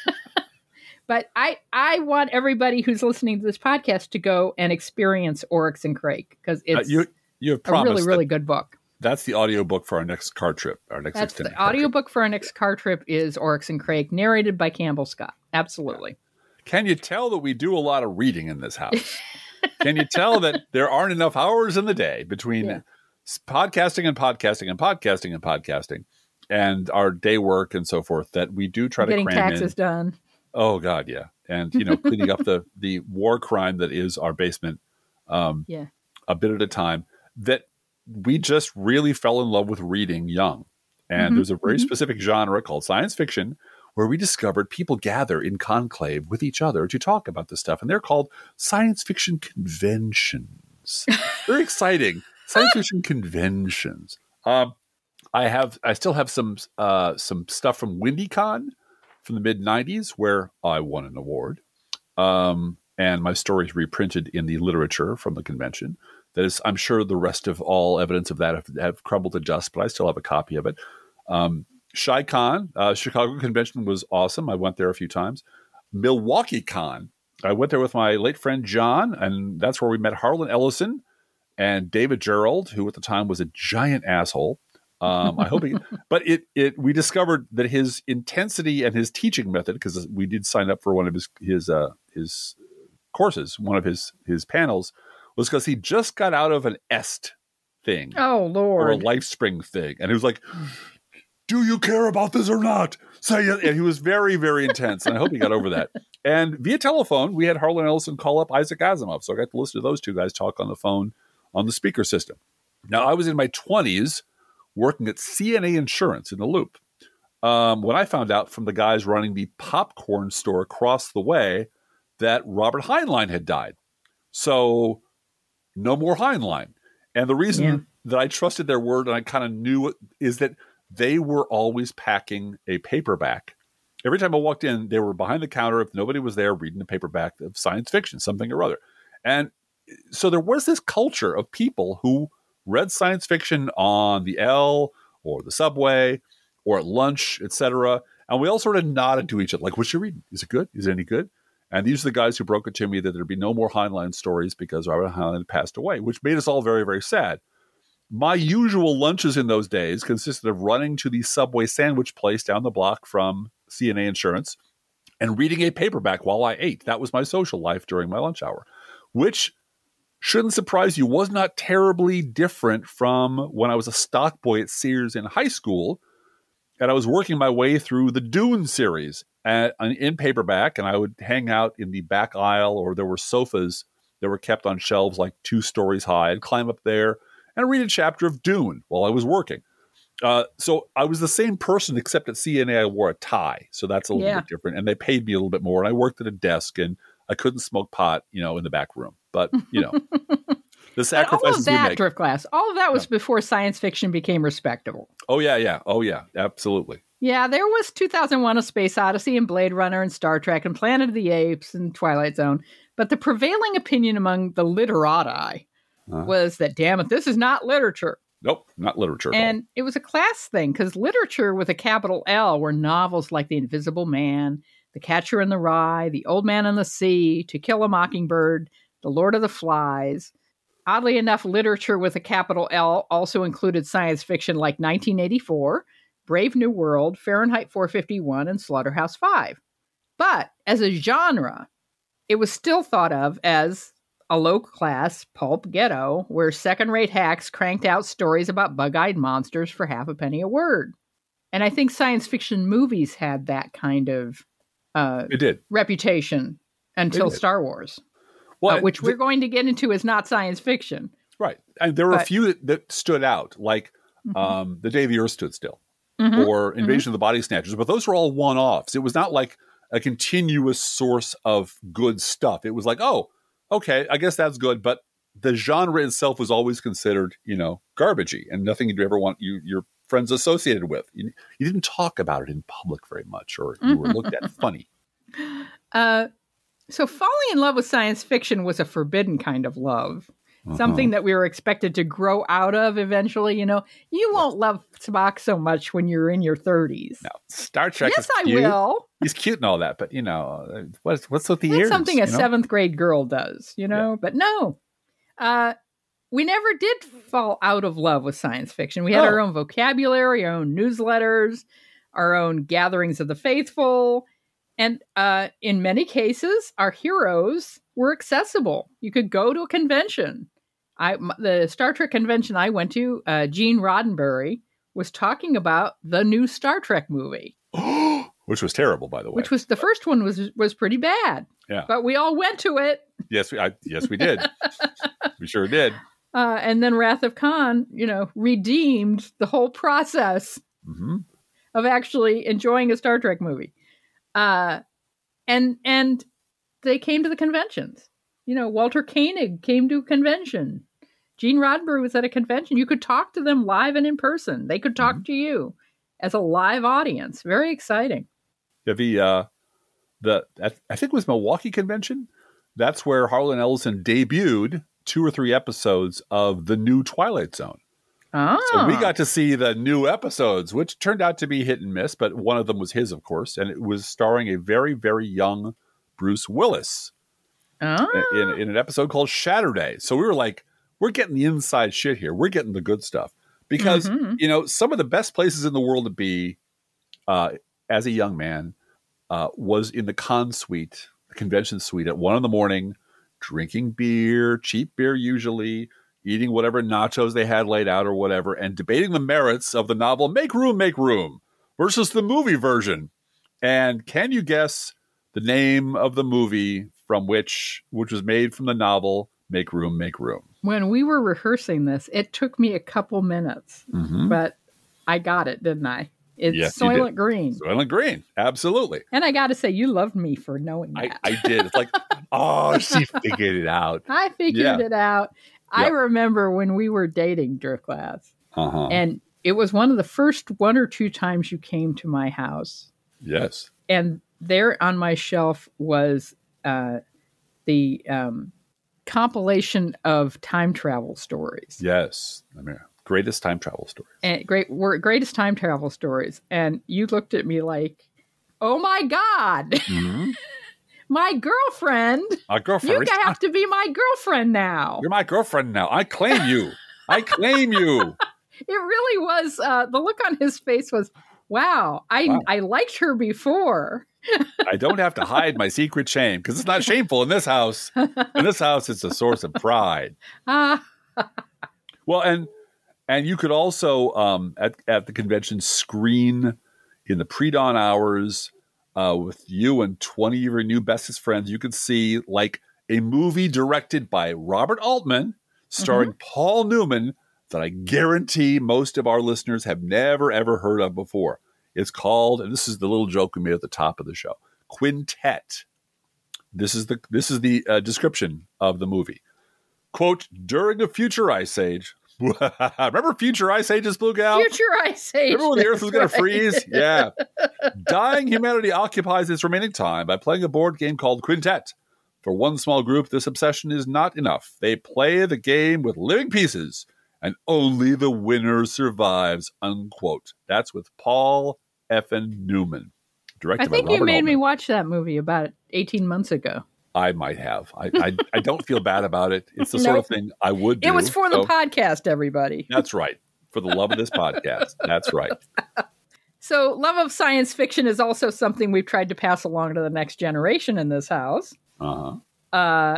Speaker 3: But I, I want everybody who's listening to this podcast to go and experience Oryx and Crake because it's uh,
Speaker 2: you, you have
Speaker 3: a really, really good book.
Speaker 2: That's the audiobook for our next car trip. Our next
Speaker 3: That's the audiobook for our next car trip is Oryx and Crake, narrated by Campbell Scott. Absolutely.
Speaker 2: Can you tell that we do a lot of reading in this house? Can you tell that there aren't enough hours in the day between yeah. podcasting and podcasting and podcasting and podcasting and our day work and so forth that we do try
Speaker 3: Getting
Speaker 2: to cram
Speaker 3: taxes
Speaker 2: in.
Speaker 3: done.
Speaker 2: Oh God, yeah, and you know, cleaning up the the war crime that is our basement, um,
Speaker 3: yeah,
Speaker 2: a bit at a time. That we just really fell in love with reading young, and
Speaker 3: mm-hmm.
Speaker 2: there's a very
Speaker 3: mm-hmm.
Speaker 2: specific genre called science fiction where we discovered people gather in conclave with each other to talk about this stuff, and they're called science fiction conventions. Very exciting science fiction conventions. Um, I have, I still have some uh, some stuff from WindyCon. From the mid nineties, where I won an award. Um, and my story is reprinted in the literature from the convention. that is, I'm sure the rest of all evidence of that have, have crumbled to dust, but I still have a copy of it. Um, Chi-Con, uh, Chicago Convention was awesome. I went there a few times. Milwaukee Con, I went there with my late friend John, and that's where we met Harlan Ellison and David Gerald, who at the time was a giant asshole. Um, I hope he, but it, it, we discovered that his intensity and his teaching method, because we did sign up for one of his, his, uh, his courses, one of his, his panels, was because he just got out of an E S T thing.
Speaker 3: Oh, Lord.
Speaker 2: Or a LifeSpring thing. And he was like, do you care about this or not? Say it. And he was very, very intense. And I hope he got over that. And via telephone, we had Harlan Ellison call up Isaac Asimov. So I got to listen to those two guys talk on the phone on the speaker system. Now, I was in my twenties working at C N A Insurance in the Loop. Um, when I found out from the guys running the popcorn store across the way that Robert Heinlein had died. So no more Heinlein. And the reason yeah. that I trusted their word and I kind of knew it is that they were always packing a paperback. Every time I walked in, they were behind the counter if nobody was there reading a paperback of science fiction, something or other. And so there was this culture of people who read science fiction on the L or the subway or at lunch, et cetera. And we all sort of nodded to each other, like, what's you reading? Is it good? Is it any good? And these are the guys who broke it to me that there'd be no more Heinlein stories because Robert Heinlein passed away, which made us all very, very sad. My usual lunches in those days consisted of running to the Subway sandwich place down the block from C N A Insurance and reading a paperback while I ate. That was my social life during my lunch hour, which shouldn't surprise you, was not terribly different from when I was a stock boy at Sears in high school, and I was working my way through the Dune series at, in paperback, and I would hang out in the back aisle, or there were sofas that were kept on shelves like two stories high. I'd climb up there and read a chapter of Dune while I was working. Uh, so I was the same person, except at C N A I wore a tie, so that's a little yeah. bit different, and they paid me a little bit more, and I worked at a desk, and I couldn't smoke pot, you know, in the back room. But, you know, the sacrifices
Speaker 3: all of that,
Speaker 2: you make.
Speaker 3: Driftglass, all of that was
Speaker 2: yeah.
Speaker 3: before science fiction became respectable.
Speaker 2: Oh, yeah, yeah. Oh, yeah, absolutely.
Speaker 3: Yeah, there was two thousand one, A Space Odyssey and Blade Runner and Star Trek and Planet of the Apes and Twilight Zone. But the prevailing opinion among the literati uh-huh. was that, damn it, this is not literature.
Speaker 2: Nope, not literature.
Speaker 3: And it was a class thing, because literature with a capital L were novels like The Invisible Man, The Catcher in the Rye, The Old Man and the Sea, To Kill a Mockingbird, The Lord of the Flies. Oddly enough, literature with a capital L also included science fiction like nineteen eighty-four, Brave New World, Fahrenheit four fifty-one, and Slaughterhouse-Five. But as a genre, it was still thought of as a low-class pulp ghetto where second-rate hacks cranked out stories about bug-eyed monsters for half a penny a word. And I think science fiction movies had that kind of uh,
Speaker 2: it did.
Speaker 3: reputation until Star Wars, well, uh, which the, we're going to get into as not science fiction.
Speaker 2: Right. And there were
Speaker 3: but,
Speaker 2: a few that, that stood out, like
Speaker 3: mm-hmm.
Speaker 2: um, The Day the Earth Stood Still
Speaker 3: mm-hmm.
Speaker 2: or Invasion
Speaker 3: mm-hmm.
Speaker 2: of the Body Snatchers, but those were all one-offs. It was not like a continuous source of good stuff. It was like, oh, okay, I guess that's good, but the genre itself was always considered, you know, garbagey and nothing you'd ever want you, your friends associated with. You, you didn't talk about it in public very much, or you were looked at funny.
Speaker 3: Uh, so falling in love with science fiction was a forbidden kind of love, uh-huh. something that we were expected to grow out of eventually. You know, you won't love Spock so much when you're in your thirties.
Speaker 2: No, Star Trek
Speaker 3: Yes,
Speaker 2: is
Speaker 3: I
Speaker 2: cute.
Speaker 3: will.
Speaker 2: He's cute and all that, but, you know, what's, what's with the
Speaker 3: That's
Speaker 2: ears?
Speaker 3: something a
Speaker 2: you know?
Speaker 3: seventh grade girl does, you know, yeah. but no. Uh, we never did fall out of love with science fiction. We had
Speaker 2: oh.
Speaker 3: our own vocabulary, our own newsletters, our own gatherings of the faithful. And uh, in many cases, our heroes were accessible. You could go to a convention. I, the Star Trek convention I went to, uh, Gene Roddenberry was talking about the new Star Trek movie.
Speaker 2: Which was terrible, by the way.
Speaker 3: Which was, the first one was was pretty bad.
Speaker 2: Yeah.
Speaker 3: But we all went to it.
Speaker 2: Yes, we, I, yes, we did. We sure did.
Speaker 3: Uh, and then Wrath of Khan, you know, redeemed the whole process
Speaker 2: mm-hmm.
Speaker 3: of actually enjoying a Star Trek movie. Uh, and and they came to the conventions. You know, Walter Koenig came to a convention. Gene Roddenberry was at a convention. You could talk to them live and in person. They could talk mm-hmm. to you as a live audience. Very exciting.
Speaker 2: Yeah, the, uh, the I think it was Milwaukee Convention. That's where Harlan Ellison debuted two or three episodes of the new Twilight Zone.
Speaker 3: Oh.
Speaker 2: So we got to see the new episodes, which turned out to be hit and miss, but one of them was his, of course, and it was starring a very, very young Bruce Willis
Speaker 3: Oh.
Speaker 2: in, in an episode called Shatterday. So we were like, we're getting the inside shit here. We're getting the good stuff. Because,
Speaker 3: Mhm.
Speaker 2: you know, some of the best places in the world to be uh, as a young man uh, was in the con suite, the convention suite at one in the morning, drinking beer, cheap beer usually, eating whatever nachos they had laid out or whatever, and debating the merits of the novel Make Room, Make Room versus the movie version. And can you guess the name of the movie from which, which was made from the novel Make Room, Make Room?
Speaker 3: When we were rehearsing this, it took me a couple minutes,
Speaker 2: Mm-hmm.
Speaker 3: but I got it, didn't I? It's
Speaker 2: Yes, you
Speaker 3: Soylent
Speaker 2: did.
Speaker 3: Green.
Speaker 2: Soylent Green, absolutely.
Speaker 3: And I got to say, you loved me for knowing
Speaker 2: I,
Speaker 3: that.
Speaker 2: I did. It's like, oh, she figured it out.
Speaker 3: I figured
Speaker 2: Yeah.
Speaker 3: it out. I
Speaker 2: Yep.
Speaker 3: remember when we were dating, Driftglass,
Speaker 2: Uh-huh.
Speaker 3: and it was one of the first one or two times you came to my house.
Speaker 2: Yes.
Speaker 3: And there on my shelf was uh, the um, compilation of time travel stories.
Speaker 2: Yes. I mean, greatest time travel stories.
Speaker 3: And great were greatest time travel stories. And you looked at me like, oh my God,
Speaker 2: Mm-hmm.
Speaker 3: my girlfriend.
Speaker 2: Our girlfriend.
Speaker 3: You have to be my girlfriend now.
Speaker 2: You're my girlfriend now. I claim you. I claim you.
Speaker 3: It really was. Uh, the look on his face was, wow, I,
Speaker 2: Wow.
Speaker 3: I liked her before.
Speaker 2: I don't have to hide my secret shame because it's not shameful in this house. In this house, it's a source of pride.
Speaker 3: Ah,
Speaker 2: Well, and and you could also um, at at the convention screen in the pre-dawn hours uh, with you and twenty of your new bestest friends. You could see like a movie directed by Robert Altman, starring Paul Newman, that I guarantee most of our listeners have never ever heard of before. It's called, and this is the little joke we made at the top of the show, Quintet. This is the this is the uh, description of the movie. Quote, during a future ice age. Remember future ice ages, Blue Gal?
Speaker 3: future ice age.
Speaker 2: Remember when the Earth was going
Speaker 3: That's
Speaker 2: to
Speaker 3: right.
Speaker 2: freeze? Yeah. Dying humanity occupies its remaining time by playing a board game called Quintet. For one small group, this obsession is not enough. They play the game with living pieces, and only the winner survives, unquote. That's with Paul Effin Newman. Directed
Speaker 3: I think
Speaker 2: by
Speaker 3: you
Speaker 2: Robert
Speaker 3: made
Speaker 2: Altman.
Speaker 3: me watch that movie about eighteen months ago.
Speaker 2: I might have. I, I I don't feel bad about it. It's the sort of
Speaker 3: Nope.
Speaker 2: thing I would do.
Speaker 3: It was for the
Speaker 2: So
Speaker 3: podcast, everybody.
Speaker 2: that's right. For the love of this podcast. That's right.
Speaker 3: So, love of science fiction is also something we've tried to pass along to the next generation in this house,
Speaker 2: Uh-huh.
Speaker 3: uh,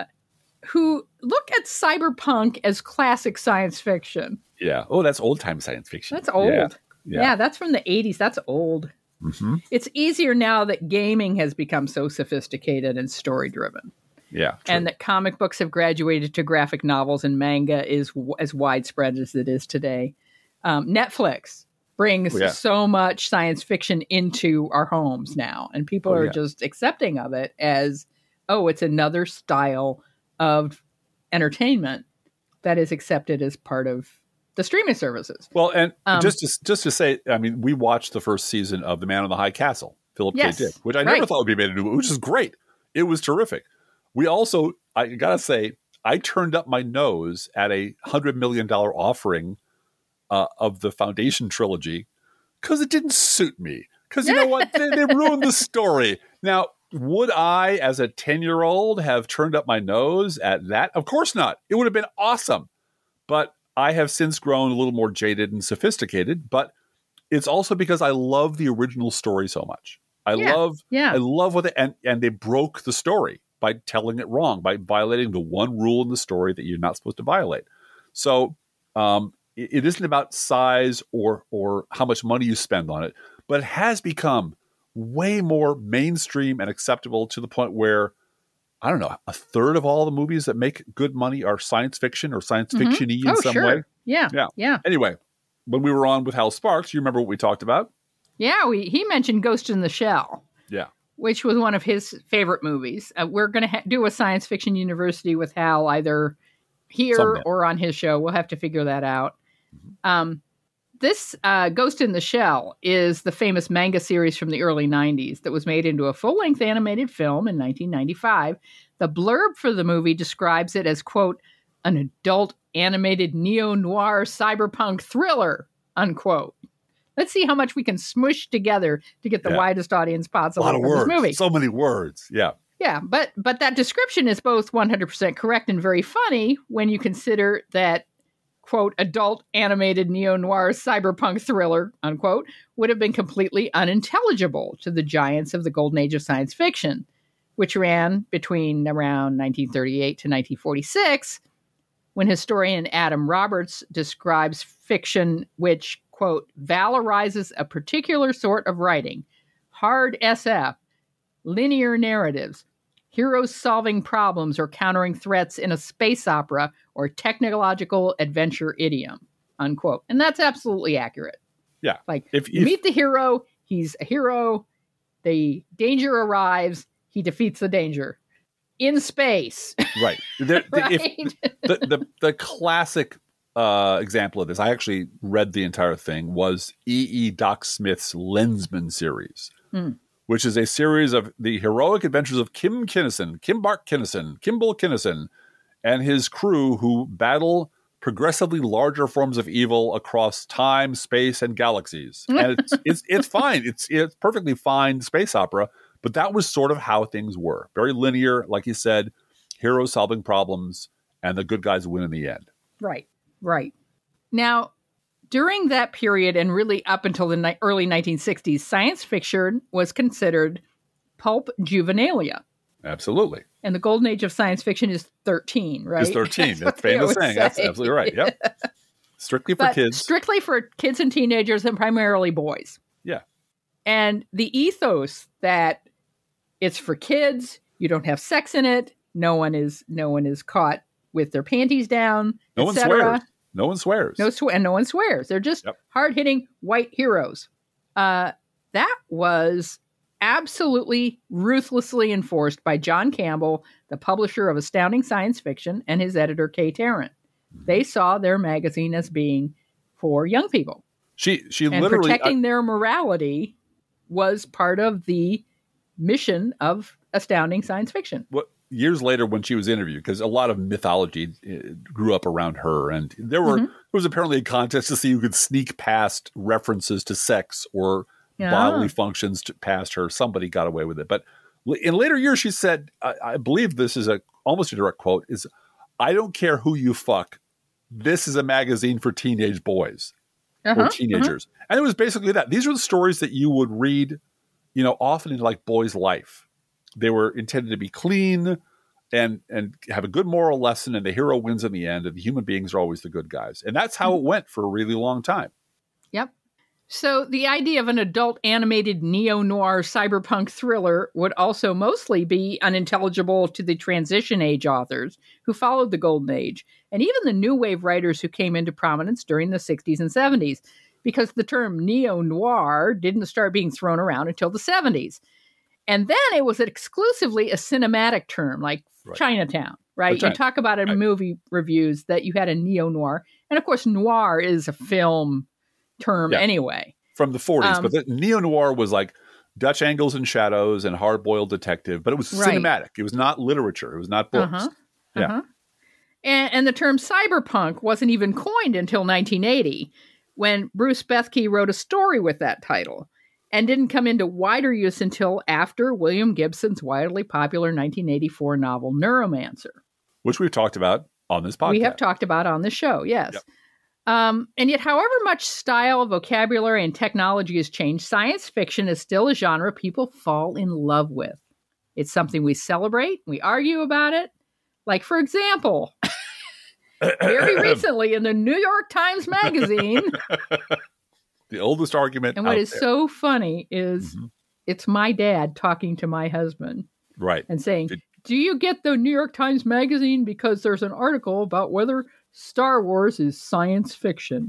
Speaker 3: who look at cyberpunk as classic science fiction.
Speaker 2: Yeah. Oh, that's old time science fiction.
Speaker 3: That's old.
Speaker 2: Yeah.
Speaker 3: Yeah,
Speaker 2: Yeah.
Speaker 3: that's from the eighties. That's old.
Speaker 2: Mhm.
Speaker 3: It's easier now that gaming has become so sophisticated and story driven,
Speaker 2: Yeah. True.
Speaker 3: and that comic books have graduated to graphic novels and manga is w- as widespread as it is today. Um, Netflix brings
Speaker 2: Oh, yeah.
Speaker 3: so much science fiction into our homes now, and people
Speaker 2: Oh,
Speaker 3: are
Speaker 2: yeah.
Speaker 3: just accepting of it as, oh, it's another style of entertainment that is accepted as part of the streaming services.
Speaker 2: Well, and
Speaker 3: Um,
Speaker 2: just to, just to say, I mean, we watched the first season of The Man on the High Castle, Philip
Speaker 3: Yes,
Speaker 2: K. Dick, which I never
Speaker 3: right.
Speaker 2: thought would be made into, which is great. It was terrific. We also, I gotta say, I turned up my nose at a hundred million dollar offering uh, of the Foundation trilogy because it didn't suit me. Because you know what, they, they ruined the story. Now, would I, as a ten year old, have turned up my nose at that? Of course not. It would have been awesome, but I have since grown a little more jaded and sophisticated, but it's also because I love the original story so much. I
Speaker 3: Yeah,
Speaker 2: love,
Speaker 3: yeah.
Speaker 2: I love what they, and, and they broke the story by telling it wrong, by violating the one rule in the story that you're not supposed to violate. So um, it, it isn't about size or, or how much money you spend on it, but it has become way more mainstream and acceptable to the point where, I don't know, a third of all the movies that make good money are science fiction or science
Speaker 3: Mhm.
Speaker 2: fiction-y in
Speaker 3: oh,
Speaker 2: some
Speaker 3: sure.
Speaker 2: way.
Speaker 3: Yeah.
Speaker 2: Yeah.
Speaker 3: Yeah.
Speaker 2: Anyway, when we were on with Hal Sparks, you remember what we talked about?
Speaker 3: Yeah. We, he mentioned Ghost in the Shell,
Speaker 2: Yeah.
Speaker 3: which was one of his favorite movies. Uh, we're going to ha- do a science fiction university with Hal either here
Speaker 2: Someday.
Speaker 3: or on his show. We'll have to figure that out. Um, this uh, Ghost in the Shell is the famous manga series from the early nineties that was made into a full-length animated film in nineteen ninety-five. The blurb for the movie describes it as, quote, an adult animated neo-noir cyberpunk thriller, unquote. Let's see how much we can smush together to get the
Speaker 2: Yeah.
Speaker 3: widest audience
Speaker 2: A
Speaker 3: possible
Speaker 2: lot of
Speaker 3: for
Speaker 2: words.
Speaker 3: this movie.
Speaker 2: So many words. Yeah.
Speaker 3: Yeah, but but that description is both one hundred percent correct and very funny when you consider that, quote, adult animated neo-noir cyberpunk thriller, unquote, would have been completely unintelligible to the giants of the golden age of science fiction, which ran between around nineteen thirty-eight to nineteen forty-six, when historian Adam Roberts describes fiction which, quote, valorizes a particular sort of writing, hard S F, linear narratives, heroes solving problems or countering threats in a space opera or technological adventure idiom, unquote. And that's absolutely accurate.
Speaker 2: Yeah.
Speaker 3: Like,
Speaker 2: If-
Speaker 3: you
Speaker 2: if-
Speaker 3: meet the hero, he's a hero, the danger arrives, he defeats the danger. In space.
Speaker 2: Right. There,
Speaker 3: Right?
Speaker 2: If, the, the, the classic uh, example of this, I actually read the entire thing, was E E. Doc Smith's Lensman series,
Speaker 3: Hmm.
Speaker 2: which is a series of the heroic adventures of Kim Kinnison, Kimbark Kinnison, Kimball Kinnison, and his crew who battle progressively larger forms of evil across time, space, and galaxies. And it's it's it's fine. It's it's perfectly fine space opera, but that was sort of how things were. Very linear, like you said, heroes solving problems, and the good guys win in the end.
Speaker 3: Right, right. Now, during that period and really up until the ni- early nineteen sixties, science fiction was considered pulp juvenilia.
Speaker 2: Absolutely.
Speaker 3: And the golden age of science fiction is thirteen, right?
Speaker 2: It's thirteen.
Speaker 3: That's
Speaker 2: That's
Speaker 3: what they
Speaker 2: famous
Speaker 3: always
Speaker 2: saying. That's
Speaker 3: say.
Speaker 2: absolutely right. Yep. Strictly for
Speaker 3: But
Speaker 2: kids.
Speaker 3: strictly for kids and teenagers and primarily boys.
Speaker 2: Yeah.
Speaker 3: And the ethos that it's for kids, you don't have sex in it, no one is no one is caught with their panties down,
Speaker 2: No one
Speaker 3: et cetera.
Speaker 2: swears. No one swears.
Speaker 3: No sw- and no one swears. They're just
Speaker 2: Yep.
Speaker 3: hard-hitting white heroes. Uh, that was absolutely ruthlessly enforced by John Campbell, the publisher of Astounding Science Fiction, and his editor, Kay Tarrant. They saw their magazine as being for young people.
Speaker 2: She she
Speaker 3: And
Speaker 2: literally
Speaker 3: protecting their morality was part of the mission of Astounding Science Fiction.
Speaker 2: what years later when she was interviewed, because a lot of mythology uh, grew up around her, and there were
Speaker 3: Mm-hmm.
Speaker 2: there was apparently a contest to see who could sneak past references to sex or
Speaker 3: Yeah.
Speaker 2: bodily functions to, past her. Somebody got away with it, but l- in later years she said, I, I believe this is a almost a direct quote, is, "I don't care who you fuck. This is a magazine for teenage boys
Speaker 3: Uh-huh,
Speaker 2: or teenagers." And it was basically that. These are the stories that you would read, you know, often in like boys' life. They were intended to be clean and and have a good moral lesson, and the hero wins in the end, and the human beings are always the good guys. And that's how it went for a really long time.
Speaker 3: Yep. So the idea of an adult animated neo-noir cyberpunk thriller would also mostly be unintelligible to the transition age authors who followed the golden age, and even the new wave writers who came into prominence during the sixties and seventies, because the term neo-noir didn't start being thrown around until the seventies. And then it was exclusively a cinematic term, like
Speaker 2: Right.
Speaker 3: Chinatown, right?
Speaker 2: China-
Speaker 3: You talk about it in
Speaker 2: right.
Speaker 3: movie reviews that you had a neo-noir. And of course, noir is a film term
Speaker 2: Yeah.
Speaker 3: anyway.
Speaker 2: From the forties,
Speaker 3: Um,
Speaker 2: but the neo-noir was like Dutch angles and shadows and hard-boiled detective, but it was
Speaker 3: Right.
Speaker 2: cinematic. It was not literature. It was not books.
Speaker 3: Uh-huh.
Speaker 2: Yeah.
Speaker 3: Uh-huh. And, and the term cyberpunk wasn't even coined until nineteen eighty, when Bruce Bethke wrote a story with that title, and didn't come into wider use until after William Gibson's widely popular nineteen eighty-four novel Neuromancer.
Speaker 2: Which we've talked about on this podcast.
Speaker 3: We have talked about on the show, yes.
Speaker 2: Yep.
Speaker 3: Um, and yet, however much style, vocabulary, and technology has changed, science fiction is still a genre people fall in love with. It's something we celebrate, we argue about it. Like, for example, very recently in the New York Times Magazine,
Speaker 2: the oldest argument
Speaker 3: and what
Speaker 2: out
Speaker 3: is
Speaker 2: there.
Speaker 3: so funny is
Speaker 2: Mhm.
Speaker 3: it's my dad talking to my husband
Speaker 2: Right.
Speaker 3: and saying,
Speaker 2: Did-
Speaker 3: "Do you get the New York Times Magazine because there's an article about whether Star Wars is science fiction?"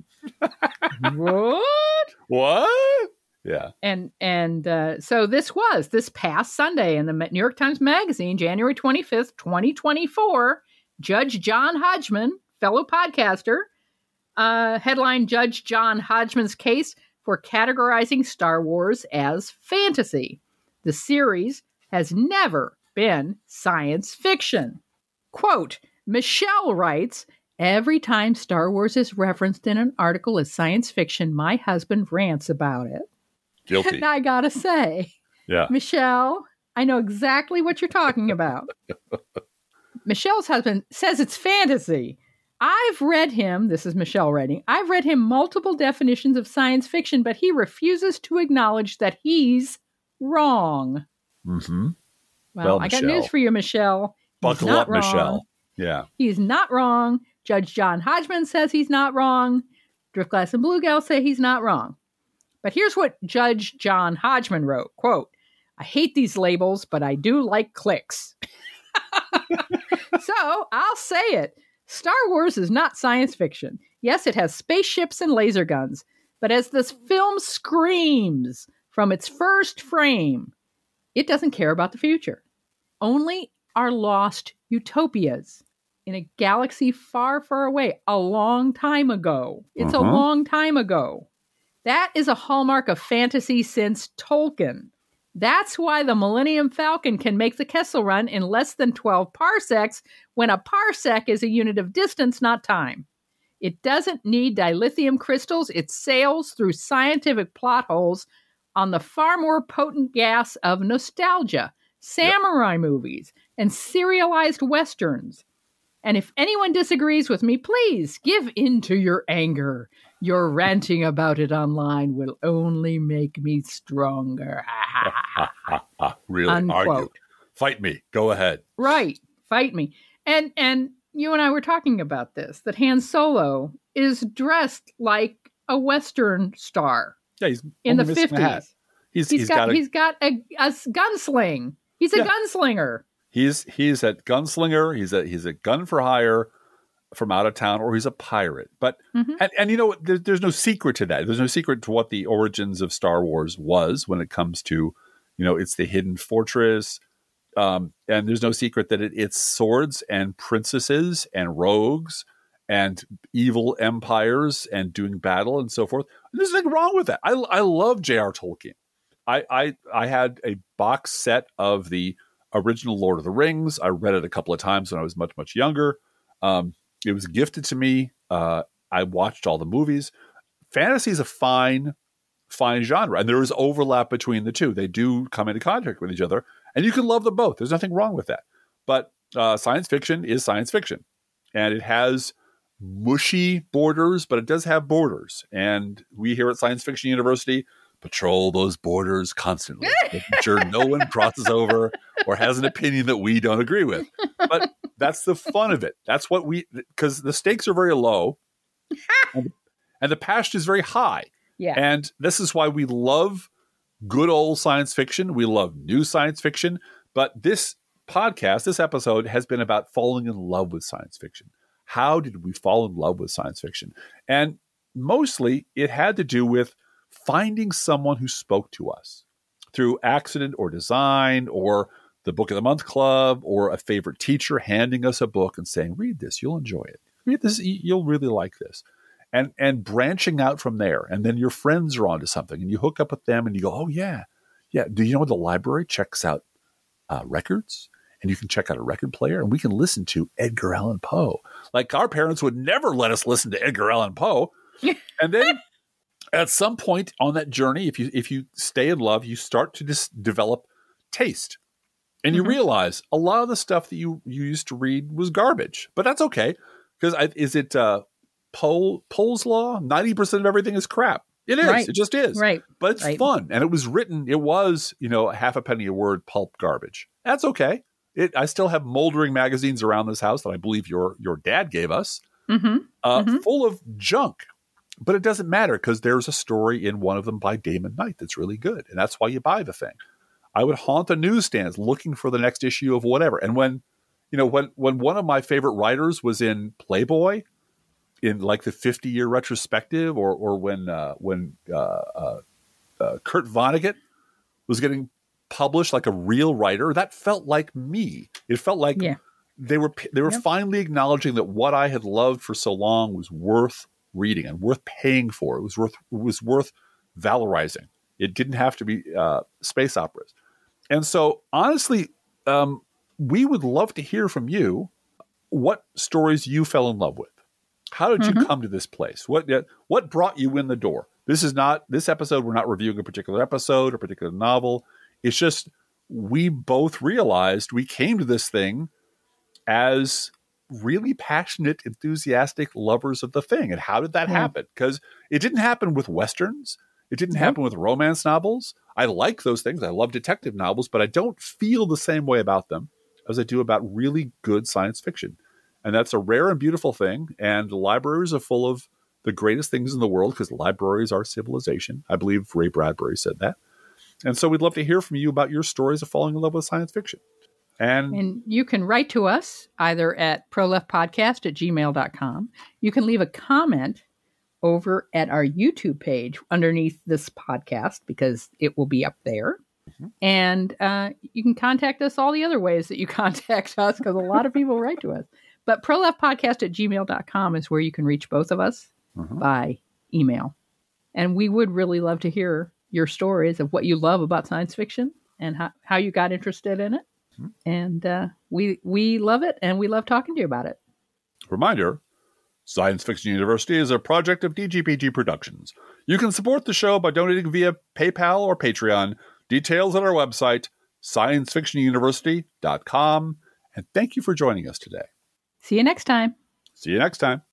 Speaker 3: What?
Speaker 2: What? Yeah.
Speaker 3: And and uh, so this was this past Sunday in the New York Times Magazine, January twenty-fifth, twenty twenty-four. Judge John Hodgman, fellow podcaster, uh, headline Judge John Hodgman's case for categorizing Star Wars as fantasy. The series has never been science fiction. Quote, Michelle writes, every time Star Wars is referenced in an article as science fiction, my husband rants about it.
Speaker 2: Guilty.
Speaker 3: And I gotta say,
Speaker 2: yeah.
Speaker 3: Michelle, I know exactly what you're talking about. Michelle's husband says it's fantasy. I've read him, this is Michelle writing, I've read him multiple definitions of science fiction, but he refuses to acknowledge that he's wrong.
Speaker 2: Mm-hmm.
Speaker 3: Well,
Speaker 2: well
Speaker 3: I got
Speaker 2: Michelle.
Speaker 3: news for you, Michelle. He's
Speaker 2: Buckle
Speaker 3: not
Speaker 2: up,
Speaker 3: wrong.
Speaker 2: Michelle. Yeah.
Speaker 3: He's not wrong. Judge John Hodgman says he's not wrong. Driftglass and Bluegal say he's not wrong. But here's what Judge John Hodgman wrote, quote, I hate these labels, but I do like clicks. So I'll say it. Star Wars is not science fiction. Yes, it has spaceships and laser guns. But as this film screams from its first frame, it doesn't care about the future. Only our lost utopias in a galaxy far, far away, a long time ago. It's uh-huh. a long time ago. That is a hallmark of fantasy since Tolkien. That's why the Millennium Falcon can make the Kessel Run in less than twelve parsecs, when a parsec is a unit of distance, not time. It doesn't need dilithium crystals. It sails through scientific plot holes on the far more potent gas of nostalgia, samurai yep. movies, and serialized westerns. And if anyone disagrees with me, please give in to your anger. Your ranting about it online will only make me stronger.
Speaker 2: Really?
Speaker 3: Unquote.
Speaker 2: Argue. Fight me. Go ahead.
Speaker 3: Right. Fight me. And and you and I were talking about this, that Han Solo is dressed like a Western star.
Speaker 2: Yeah, he's
Speaker 3: in the fifties.
Speaker 2: He's,
Speaker 3: he's,
Speaker 2: he's
Speaker 3: got,
Speaker 2: got a,
Speaker 3: he's got a, a gunsling. He's a
Speaker 2: yeah.
Speaker 3: gunslinger.
Speaker 2: He's he's a gunslinger. He's a he's a gun for hire from out of town, or he's a pirate. But mm-hmm. and, and you know there, there's no secret to that. There's no secret to what the origins of Star Wars was when it comes to, you know, it's the hidden fortress, um, and there's no secret that it, it's swords and princesses and rogues and evil empires and doing battle and so forth. And there's nothing wrong with that. I I love J R. Tolkien. I I I had a box set of the original Lord of the Rings. I read it a couple of times when I was much, much younger. Um, it was gifted to me. Uh, I watched all the movies. Fantasy is a fine, fine genre, and there is overlap between the two. They do come into contact with each other, and you can love them both. There's nothing wrong with that. But uh, science fiction is science fiction, and it has mushy borders, but it does have borders. And we here at Science Fiction University patrol those borders constantly, making sure no one crosses over or has an opinion that we don't agree with. But that's the fun of it. That's what we, because the stakes are very low and, and the passion is very high.
Speaker 3: Yeah.
Speaker 2: And this is why we love good old science fiction. We love new science fiction. But this podcast, this episode has been about falling in love with science fiction. How did we fall in love with science fiction? And mostly it had to do with finding someone who spoke to us through accident or design or the Book of the Month Club or a favorite teacher handing us a book and saying, read this, you'll enjoy it. Read this, you'll really like this. And and branching out from there. And then your friends are onto something and you hook up with them and you go, oh, yeah. Yeah. Do you know the library checks out uh, records? And you can check out a record player and we can listen to Edgar Allan Poe. Like our parents would never let us listen to Edgar Allan Poe. And then at some point on that journey, if you if you stay in love, you start to just develop taste. And you mm-hmm. realize a lot of the stuff that you, you used to read was garbage. But that's okay. Because is it uh, Poe, Poe's Law? ninety percent of everything is crap. It is.
Speaker 3: Right.
Speaker 2: It just is.
Speaker 3: Right.
Speaker 2: But it's
Speaker 3: right.
Speaker 2: fun. And it was written, it was, you know, half a penny a word pulp garbage. That's okay. It, I still have moldering magazines around this house that I believe your your dad gave us,
Speaker 3: mm-hmm.
Speaker 2: Uh,
Speaker 3: mm-hmm.
Speaker 2: full of junk. But it doesn't matter because there's a story in one of them by Damon Knight that's really good. And that's why you buy the thing. I would haunt the newsstands looking for the next issue of whatever. And when, you know, when, when one of my favorite writers was in Playboy in like the fifty year retrospective, or, or when, uh, when, uh, uh, uh, Kurt Vonnegut was getting published like a real writer, that felt like me. It felt like
Speaker 3: yeah.
Speaker 2: they were, they were yep. finally acknowledging that what I had loved for so long was worth reading and worth paying for. It was worth, it was worth valorizing. It didn't have to be uh, space operas. And so honestly, um, we would love to hear from you. what stories you fell in love with. How did
Speaker 3: Mm-hmm.
Speaker 2: you come to this place? What what brought you in the door? This is not this episode. We're not reviewing a particular episode or particular novel. It's just we both realized we came to this thing as really passionate, enthusiastic lovers of the thing. And how did that
Speaker 3: Yeah.
Speaker 2: happen? Because it didn't happen with Westerns. It didn't
Speaker 3: Nope.
Speaker 2: happen with romance novels. I like those things. I love detective novels, but I don't feel the same way about them as I do about really good science fiction. And that's a rare and beautiful thing. And libraries are full of the greatest things in the world because libraries are civilization. I believe Ray Bradbury said that. And so we'd love to hear from you about your stories of falling in love with science fiction. And,
Speaker 3: And you can write to us either at proleftpodcast at gmail dot com. You can leave a comment over at our YouTube page underneath this podcast because it will be up there.
Speaker 2: Mhm.
Speaker 3: And uh, you can contact us all the other ways that you contact us because a lot of people write to us. But proleftpodcast at gmail dot com is where you can reach both of us
Speaker 2: Mhm.
Speaker 3: by email. And we would really love to hear your stories of what you love about science fiction and how, how you got interested in it.
Speaker 2: Mhm.
Speaker 3: And uh, we we love it, and we love talking to you about it.
Speaker 2: reminder, Science Fiction University is a project of D G P G Productions. You can support the show by donating via PayPal or Patreon. Details on our website, science fiction university dot com. And thank you for joining us today.
Speaker 3: See you next time.
Speaker 2: See you next time.